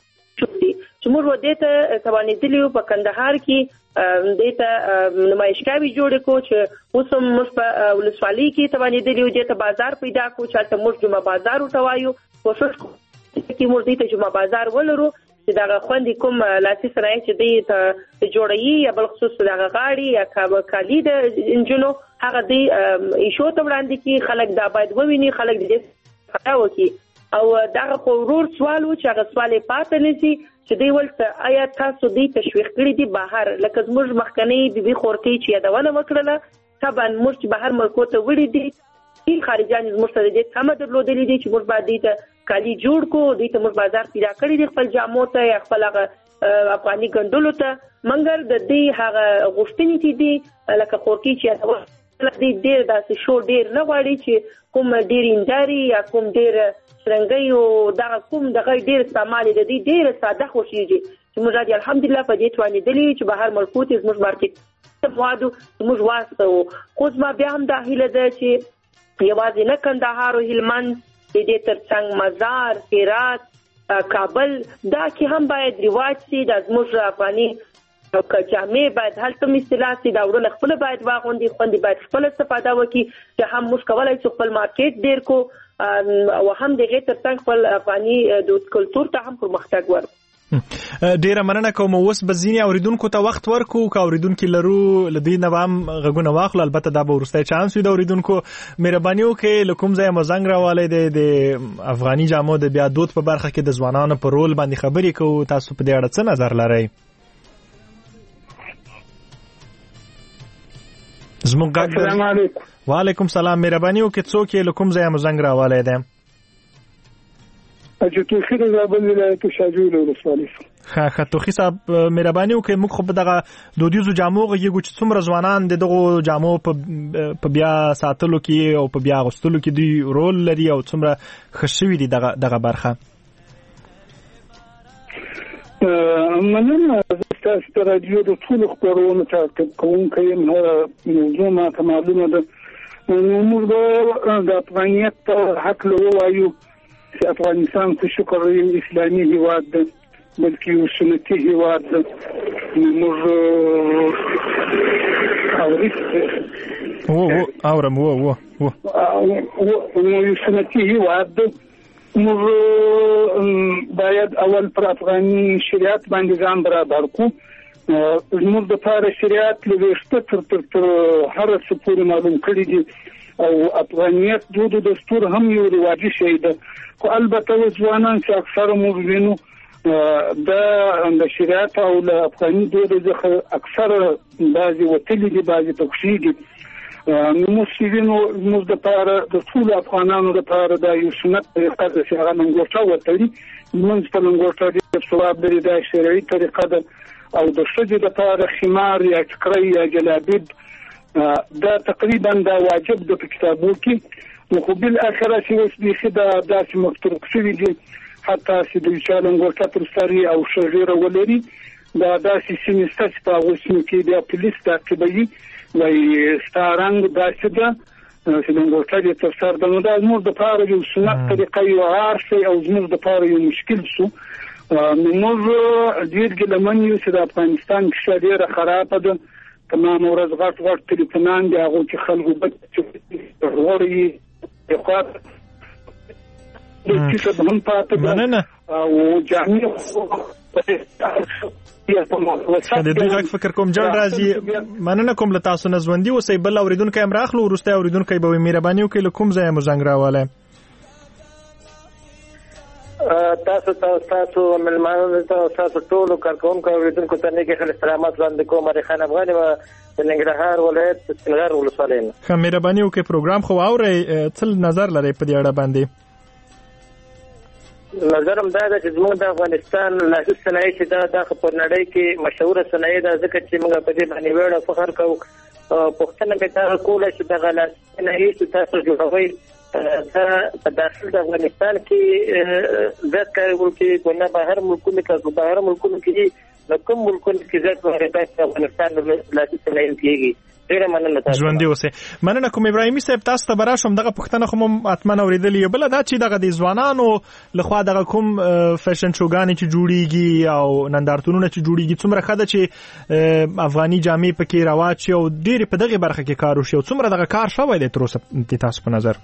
چې موږ ودې ته توانېدلی په کندهار کې دې ته نمایشګاوې جوړې کو چې اوس هم موږ په ولسوالۍ کې توانېدلی و دې ته بازار پیدا کو چې موږ جمعه بازار وتوایو کوشش کوو چې موږ دې ته جمعه بازار ولرو چې دا خوندې کوم لاسي صنایع چې دې ته جوړوي یا بل خصوص دا غاړي یا کالي د انجنونو هغه دې ایشو ته وړاندې کی خلک دا باید وویني، خلک دې خطا وکړي. او دا غوړور سوال و چې هغه سوال پاتې نشي چې دی ولته آیا تاسو دې تشویق کړی دی بهر لکه زموږ مخکنی بيبي خورتي چې یادونه وکړه طبعا موږ بهر ملکو ته وړي دي خارجان زموږ سره دې سم درلودلې دي چې موږ باید دې کالي جوړ کو دې ته موږ بازار پیدا کړی دی خپل جامو ته یا خپل افغاني ګندلو ته منګر د دې هغه غوښتنې دي لکه خورتي چې یادونه دې ډېر داسې شو ډېر نه غواړي چې کوم ډېر انداري یا کوم ډېر څنګه یو دا کوم دغه ډېر استعمال د دې ډېر ساده خوشيږي چې موږ راځي الحمدلله په دې توانېدلې چې بهر ملکو ته زموږ مارکیټ ته موادو موږ واسطو خو ما بیا هم داخله ده چې یوازې نه کندهار او هلمند دې ترڅنګ مزار هرات کابل دا کې هم باید رواج شي د زموږ افغاني او جامع باید هلته مستلاسي دا ورل خپل باید واغوندي خوندي باید خپل استفاده وکړي چې هم موږ کولای شو خپل مارکیټ ډیر کو او هم دغه ترڅنګ خپل افغاني د کلچر ته هم پرمختګ ورکړو. ډیره مننه کوم. اوس بزینی اوریدونکو ته وخت ورکو کا اوریدونکو لرو لدی نوام غږونه واخلو، البته دا به ورسته چانس وي د اوریدونکو مهرباني وکړئ لکم ځای مزنګ راواله د افغاني جامو د بیا دود په برخه کې د ځوانانو په رول باندې خبرې کوو، تاسو په دې اړه څه نظر لرئ؟ السلام علیکم. وعلیکم السلام. مهرباني وکړئ څوک یې لکم ځای مزنګ راواله ده؟ توخی د زابل ولایت شاجوی ولسوالۍ. ښه توخی صاحب مهرباني وکړئ موږ خو په دغه دودیزو جامو غږیږو چې څومره ځوانان دغه جامو په بیا ساتلو کې او په بیا غوستلو کې دوی رول لري او څومره ښه شوي دي دغه برخه. مننه تاسو ته رادیو د ټولو خبرونو ته کوونکی یم. موضوع ما ته معلومه ده. موږ د افغانیت په هکله ووایو چې افغانستان په شکر اسلامي هیواد ده بلکې یو سنتي هیواد ده. موږ اورم یو سنتي هیواد ده. موږ باید اول پر افغاني شریعت باندې ځان برابر کړو. زموږ د لپاره شریعت له ویښته تر هر څه پورې معلوم کړي دي او افغانیت دود او دستور هم یو رواجي شی ده. خو البته ځوانان چې اکثر موږ وینو د شریعت او له افغاني دود څخه اکثر بعضي وتلي دي بعضي تکشي دي. نو موږ وینو موږ د لپاره د ټول افغانانو لپاره دا یو سنت طریقه ده چې هغه منګوټه وتړي. موږ په منګوټه د ثواب لري دا شرعي طریقه ده او د ښځې لپاره خمار یا ټکری یا جلابیب دا تقریبا دا واجب ده په کتابو کې. خو بالاخره چې اوس بیخي دا داسې مفترق شوي دي حتی چې د چا لنګوټه پر سر او شغیره ولري دا داسې سیمې شته چې په هغو سیمو کې بیا پولیس تعقیبوي وایي ستا رنګ داسې ده چې لنګوټه دې تر سر ده. نو دا زموږ دپاره یو سنت طریقه یو عار شی او زموږ دپاره یو مشکل شو. نو موږ ډېر ګیلمن یو چې د افغانستان کیسه ډېره خرابه ده. تمام ورځ غټ تلیفونان دي هغو کې خلکو بد غوړي مننه او جامع د دې غږ فکر کوم جوړ راځي. مننه کوم له تاسو نه ژوندۍ اوسئ. بل اوریدونکو هم راخلو وروسته اوریدونکو به مهرباني وکړي کوم ځای مو زنګ راواله. تاسو ملمانو ته تاسو ټول کارکونکو اوریدونکو ته نیک سلامات وړاندې کوم. ریحان افغاني د ننګرهار ولایت سنغر ولسوالۍ نه. ښه مهرباني وکړئ پروګرام خو اورئ څه نظر لرئ په دې اړه باندې؟ نظرم دا ده چې زموږ د افغانستان لاسي صنایع چې دا په نړۍ کې مشهوره صنایع ده، ځکه چې موږ په دې باندې ویاړ او فخر کوو. پوښتنه مې دا کوله چې دغه لاسي صنایع چې تاسو جوړوئ دا په داخل د افغانستان کې زیات کارول کېږي، که نه بهر ملکونو کې؟ که بهر ملکونو کې نو کوم ملکونو کې زیات واردات په افغانستان لاسي صنایع کېږي؟ ژوندي اوسئ. مننه کوم ابراهیمي صاحب، تاسو ته براشم دغه پوښتنه خو مم اتمن اوریدلې. بل دا چې دغه د ځوانانو لخوا دغه کوم فیشن شوګانې چې جوړیږي او نندارتونونه چې جوړیږي څومره ښه ده چې افغاني جامې پکې رواج شي او ډېرې په دغه برخه کې کار وشي، او څومره دغه کار شوی دی تر اوسه تاسو په نظر؟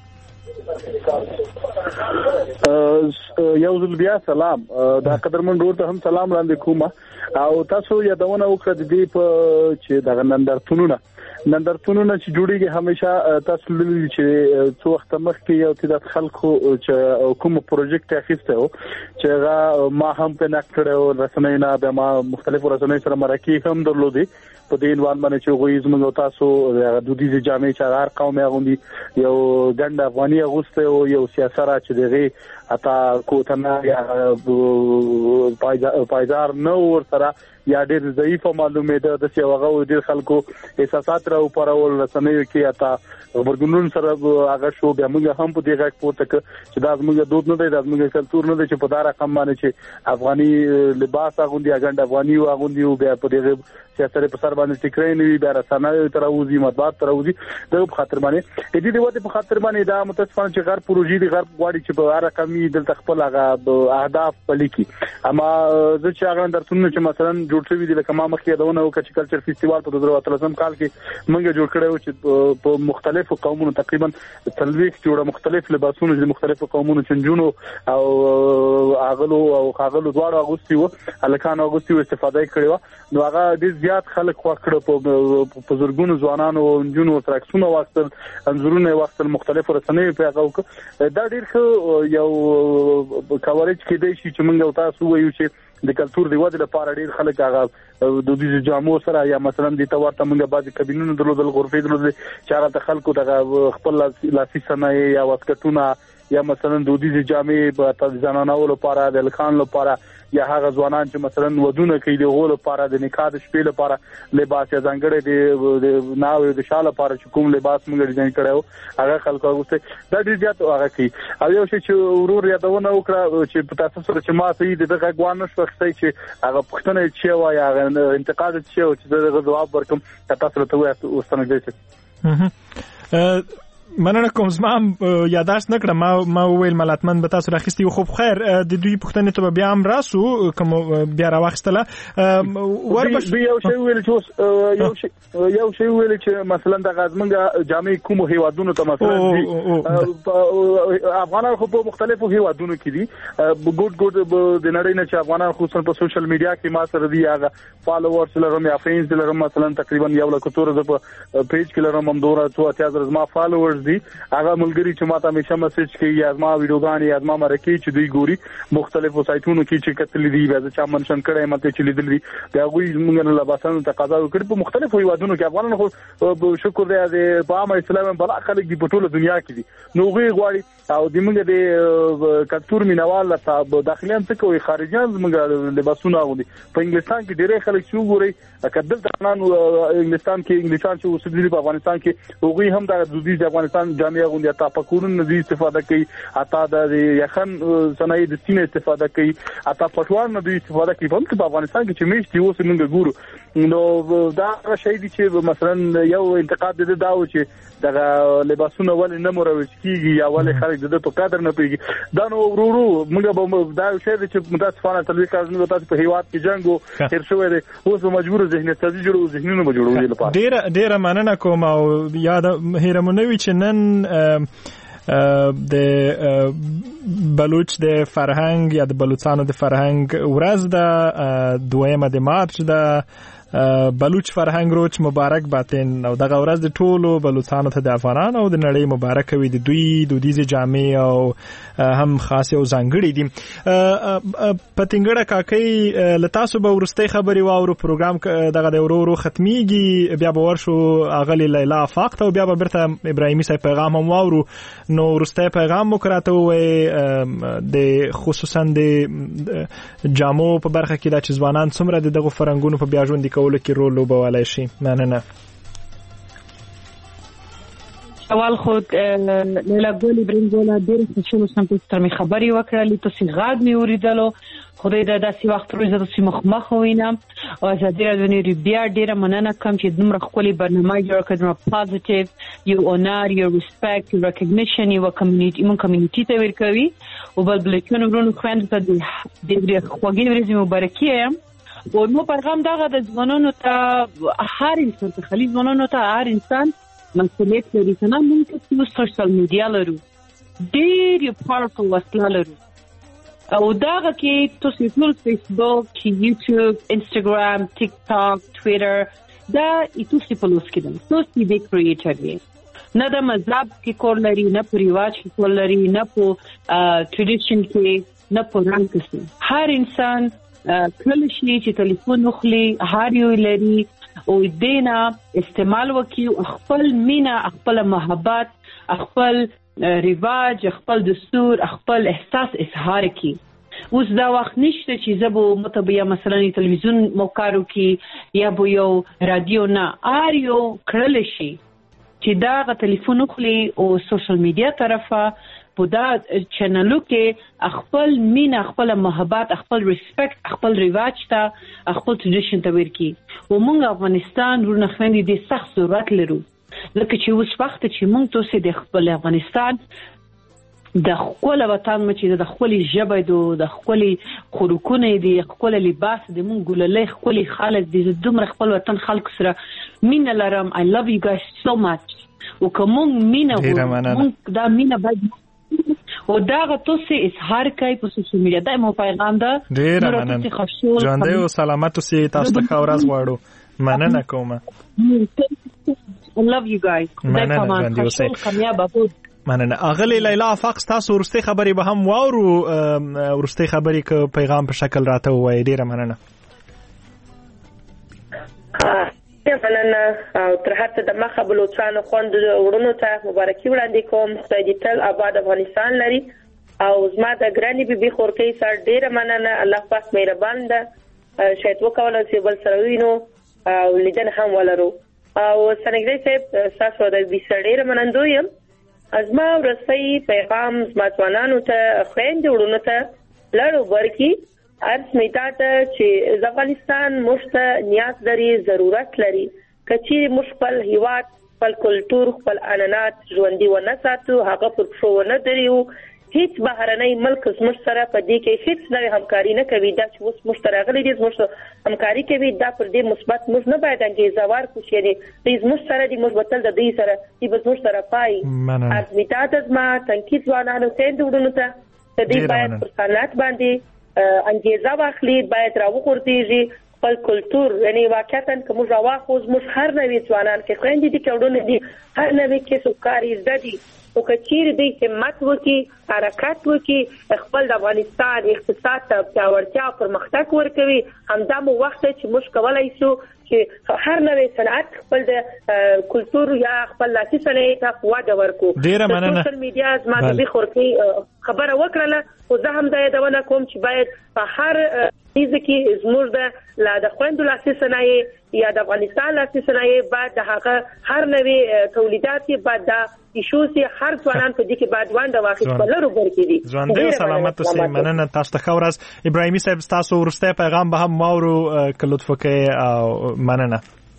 یو ځل بیا سلام، دا قدرمن ډور ته هم سلام وړاندې کوم. او تاسو یادونه وکړه د دې په چې دغه نندارتونونه چې جوړیږي همیشه تاسو لولي چې څو وخت مخکې یو تعداد خلکو چې کوم پروژیکټ اخیسته و چې ما هم په نکړو رسنۍ نه به ما مختلفو رسنۍ سره مرکه هم درلودي په دې عنوان باندې چې غوي زموږ تاسو د دودیزه جامې چې هر قوم یې غوندي یو ګند افغاني غوسته او یو سیاست چې دغه اتا کوتنه یا پایدار نو ور سره یا ډېر ضعیفه معلومه ده د سیاوغه ډېر خلکو احساسات راو پرول رسنیو کې اتا ورګونن سره هغه شو بیا موږ هم په دې غږ پورته چې دا موږ دود نه دی، دا موږ کلتور نه دی چې په دارا کم باندې چې افغاني لباس اغوندي اګند افغاني اغوندي او بیا په دې سیاست په سر باندې ټیکرای نه وي، بیا رسنیو تر اوزي مطبوعات تر اوزي دغه په خاطر باندې دې وته په خاطر باندې دا متاسفانه چې غیر پروژې دي غیر غواړي چې په هر کمی د خپل هغه اهداف پلیکي. اما زه چې هغه درتونه چې مثلا جوړ شوی دي لکه ما مخکې یادونه وکړه چې کلچر فیسټیوال په 2013 کال کې موږ جوړ کړو چې په مختلفو قومونو تقریبا 30 جوړه مختلف لباسونه د مختلفو قومونو چنجونو او اغلو دواړو اغوستي وو الکان اغوستي استفاده کړو. نو هغه ډیر زیات خلک وکړو په بزرګونو ځوانانو او جنونو ترکسونه واستل انځورونه واستل مختلفو رسنیو په هغه دا ډیر یو کاورج کې دی چې موږ تاسو وایو چې د کلتور دی وده لپاره ډیر خلک هغه د دې جامو سره یا مثلا د تورته موږ بعضی کابینونو درلودل غرفې درلودل چې هغه خلکو د خپل لاسي صنایع یا واسکټونه یا مثلا د دې جامې په ځانانو لپاره د لخان لپاره یا هغه ځوانان چې مثلا ودونه کوي د غول لپاره د نکاح د شپې لپاره لباس یا ځانګړي د ناوې د شال لپاره چې کوم لباس موږ ډیزاین کړو هغه خلکو غوښته دا ډیر زیات هغه کوي. او یو شی چې ورور یادونه وکړه چې په تاسو سره چې ما سي دغه غوان نشو ښه چې هغه پښتنه چې وایي هغه انتقاد چې دغه جواب ورکوم تاسو ته وایي اوسنه دې مننه کوم. زما یاداشت نکړه ما ویل ملاتمن به تاسو راخستي خو خیر د دوی پښتنې ته بیا هم راسو کوم بیا راوخستله وربش یو شی ویل چې مثلا د غزمنګ جامع کوم هیوادونو ته مثلا افغانان خو په مختلفو هیوادونو کې دي ګډ د نړۍ نه چې افغانان خصوصا په سوشل میډیا کې ما سره دی هغه فالوورز لرم یا فرینډز لرم مثلا تقریبا 1 لک تور د پیج کې لرم هم دوره 3000 ما فالوورز دي هغه ملګری چې ماته همیشه میسج کوي یا ما ویډیوګانې یا ما مرکه چې دوی ګوري مختلفو سایټونو کې چې کتل دي بیا چې منشن کړي مته چې لیدل دي دا غوي موږ نه لباسانو تقاضا وکړي په مختلفو هیوادونو کې افغانان خو شکر دی د عام اسلام بل خلک دی په ټوله دنیا کې دي نو غوي غواړي او د موږ د کلتور مینوال صاحب داخليان څه کوي خارجيان موږ لباسونه غوړي په انګلستان کې ډېر خلک شو ګوري کدل ترنان انګلستان کې انګلیسان چې اوسېدلي په افغانستان کې غوي هم د دودیز افغانستان جامعه غونډه تا پکورن نزي استفاده کوي اتا د یخن صنایع د سینې استفاده کوي اتا پټوان نه دوی استفاده کوي په افغانستان کې چې میشتي اوس موږ ګورو نو دا شی دي چې مثلا یو انتقاد دي دا و چې دغه لباسونه ولې نه مروج کیږي یا ولې خلک د په قدر نه پیږي دا نو ورورو موږ به دا شی دي چې متاسفانه تلوي کارونه تاسو په هیواد کې جنگ او هر شوې دي اوس مجبور ذهنیت ته جوړو ذهنونه جوړولې لپاره ډیر مننه کوم او یاد هیرمنوي چې نن د بلوچ د فرهنګ یا د بلوچستان د فرهنګ ورځ د 2 د مارچ د بلوچ فرهنګ روز مبارک باتین او دغه ورځ د ټولو بلوچستانو ته د افغانانو او د نړۍ مبارک وي. د دوی دودیزه جامې او هم خاصه او ځانګړي دي. پتنګړه کاکي لتاسو به ورستۍ خبري واورو پروګرام دغه د ورو ختميږي بیا به ورشو اغلی لیلا افاق ته بیا به برته ابراهیمي صاحب پیغام هم واورو. نو ورستۍ پیغام وکړاته وي د خصوصا د جامو په برخه کې د ځوانان څومره دغه فرنګونو په بیا ژوند کولو کې رول لوبولای شي. مننه. اول خود لیلا ګولي برنګولا ډېر خوشاله سم تر می خبري وکړلې تاسو غاګ می اوریدلو. خدای دا داسې وخت روزه تاسو مخ وینم او ازادي راډیو بیا ډیره مننه کوم چې دومره خولي برنامه جوړ کړو. پوزټیو یو اونر یو ریسپیکټ یو ریکګنیشن یو کمیونټي ته ورکوي او بل بلکونه ورونو خويند ته د خوږی ورځې مبارکي یم. او نو پیغام دغه د ځوانانو ته هر انسان ته خلیز ځوانانو ته هر انسان مسؤلیت لري. څنګه موږ په سوشل میډیا لرو ډېر یو پاورفل وسیله لرو او داغه کې تاسو ټول فیسبوک، یوټیوب، انستګرام، ټیک ټاک، ټویټر دا تاسو په لوس کې دي. تاسو دې کریټر دي. نه د مذهب کې کور لري، نه په ریواج کې کور لري، نه په ټریډیشن کې، نه په رنګ کې. هر انسان کله چې ټلیفون وخلي هر یو لري او دینا استعمال وکي خپل مینا، خپل محبت، خپل ریواج، خپل دستور، خپل احساس اظهار کی. اوس دا وخت نشته چې زبو متبیا مثلا تلویزیون موکارو کی یا بو یو رادیو نه اریو کړل شي چې دا غ ټلیفون خلی او سوشل میډیا طرفه په دا چینلو کې خپل مینا، خپل محبت، خپل ریسپیکټ، خپل ریواج ته، خپل ټریډیشن ته ورکی. او موږ افغانستان ورنه خوندې د سخت ضرورت لرو لکه چې اوس وخت چې موږ توسې د خپل افغانستان د خپل وطن مچې د خپل ژبه د خپل خوراکونه دي، خپل لباس د موږ ګللې خپل خلک دي، دومره خپل وطن خلک سره مینه لرم. I love you guys so much. او کوم مینه موږ دا مینه باید او داغه توسې اظهار کوي په سوشل میډیا. دا مو پیغام ده. ډیر مننه. ژوندۍ او سلامت اوسئ. تاسو ته ښه ورځ غواړو. مننه کوم. I love you guys. مننه. اغلی لیلا افاق تاسو ورستۍ خبري به هم واورو. ورستۍ خبري ک پیغام په شکل راته وای. ډیره مننه. مننه او تر هر څه د مخه بلوچستان خوند ورونو ته مبارکي وړاندې کوم. خدای دې تل آباد افغانستان لري او زما د ګرانی بیبي خورکۍ سره ډیره مننه. الله پاک مهربان ده. شاید وکول چې بل سره وینو او لیدن هم ولرو. او سنګری صاحب تاسو د بیسړې منندو یم. ازما ورسې پیغام زما ځوانانو ته خويند ورونو ته لړو ورکی ارس میتا ته چې افغانستان مشته نیاز لري، ضرورت لري کچې مشکل هیواد خپل کلچر، خپل عنعنات ژوندۍ و نه ساتو، هغه پر شو نه دریو. هیڅ بهرنۍ ملک زموږ سره په دې کې هیڅ نوې همکاري نه کوي. دا چې اوس مشترغلي دي زموږ همکاري کوي دا پر دې مثبت موږ نه باید انګیزه ورکړو چې دې زموږ سره دې موږ بتل د دې سره دې زموږ سره پای ازمیتات ازما تنکیز وانانو سند ورونو ته دې باید پر سنت باندې انګیزه واخلي، باید راوغورځي خپل کلچر. یعنی واقعا کوم راوخوز موږ هر نوې ځوانان کې خويندې دي کېړونه دي، هر نوې کې سوکاري زده دي او کچیر دې همت وکي، حرکت وکي، خپل د افغانستان اقتصاد ته پیاوړتیا او پرمختګ ورکوي. همدا مو وخت چې موږ کولای شو چې هر نوې صنعت خپل د کلچر یا خپل لاسي صنایع ته وده ورکو. ډیره مننه. سوشل میډیا زما د خورکۍ خبره وکړه او زه هم دا یادونه کوم چې باید په هر ځکه زموږ د خويندو لاسي صنایع یا د افغانستان لاسي صنایع بعد د هغه هر نوې تولیدات بعد د ایشوسي هر ځوانان په دې کې بعد وانده واخیست بلرو ورکې دي. ژوندۍ او سلامت اوسئ. مننه. تاسو ته ښه ورځ. ابراهیمي صاحب تاسو ورسته پیغام به هم واورو که لطف وکړئ او مننه.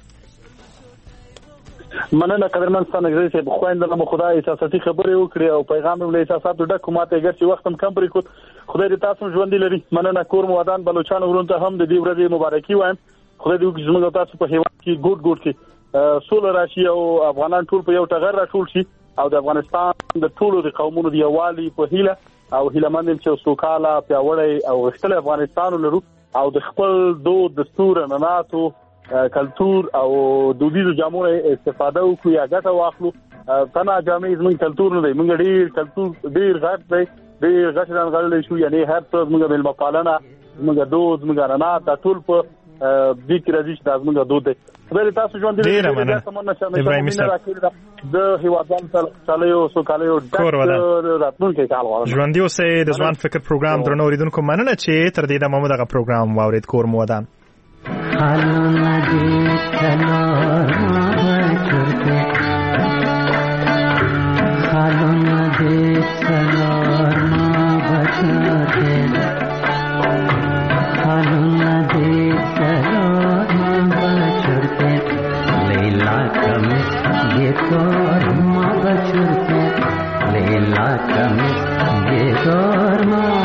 مننه قدرمن ستانګری صاحب خويندنه مو خدای احساساتي خبرې وکړي او پیغام له احساساتو ډک ماته ګر چې وخت هم کم پرې کوت. خدای دې تاسو ژوند لري. مننه. کور مودان بلوچستان ورونو ته هم د دې ورځې مبارکي وایم. خدای دې زموږ تاسو په هیواد کې ګډ کې سول راشي او افغانان ټول په یو ټغر راټول شي او د افغانستان د ټولو د قومونو د یووالي په هیله او هیلمند چې سوکاله پیاوړی او غښتل افغانستان لرو او د خپل دود دستور عنعناتو کلچر او دودیزو جامو استفاده وکړو یا ګټه واخلو. تنا جامې زموږ کلچر نه دی، موږ ډیر کلچر ډیر غټ دی، ډیر غټ رانغړل شو، یعنی هر څه موږ بل مقالنه موږ دود موږ رڼا د ټول په دې کې راځي چې موږ دود دی. خدای تاسو ژوند دې ابراهیم صاحب د هیوادوالو سره سو کالیو راتلونکي کال غواړم. ژوند دې اوسې د ځوان فکر پروګرام درنو اوریدونکو مننه چې تر دې د محمد هغه پروګرام واورید کور مو ودان. Leila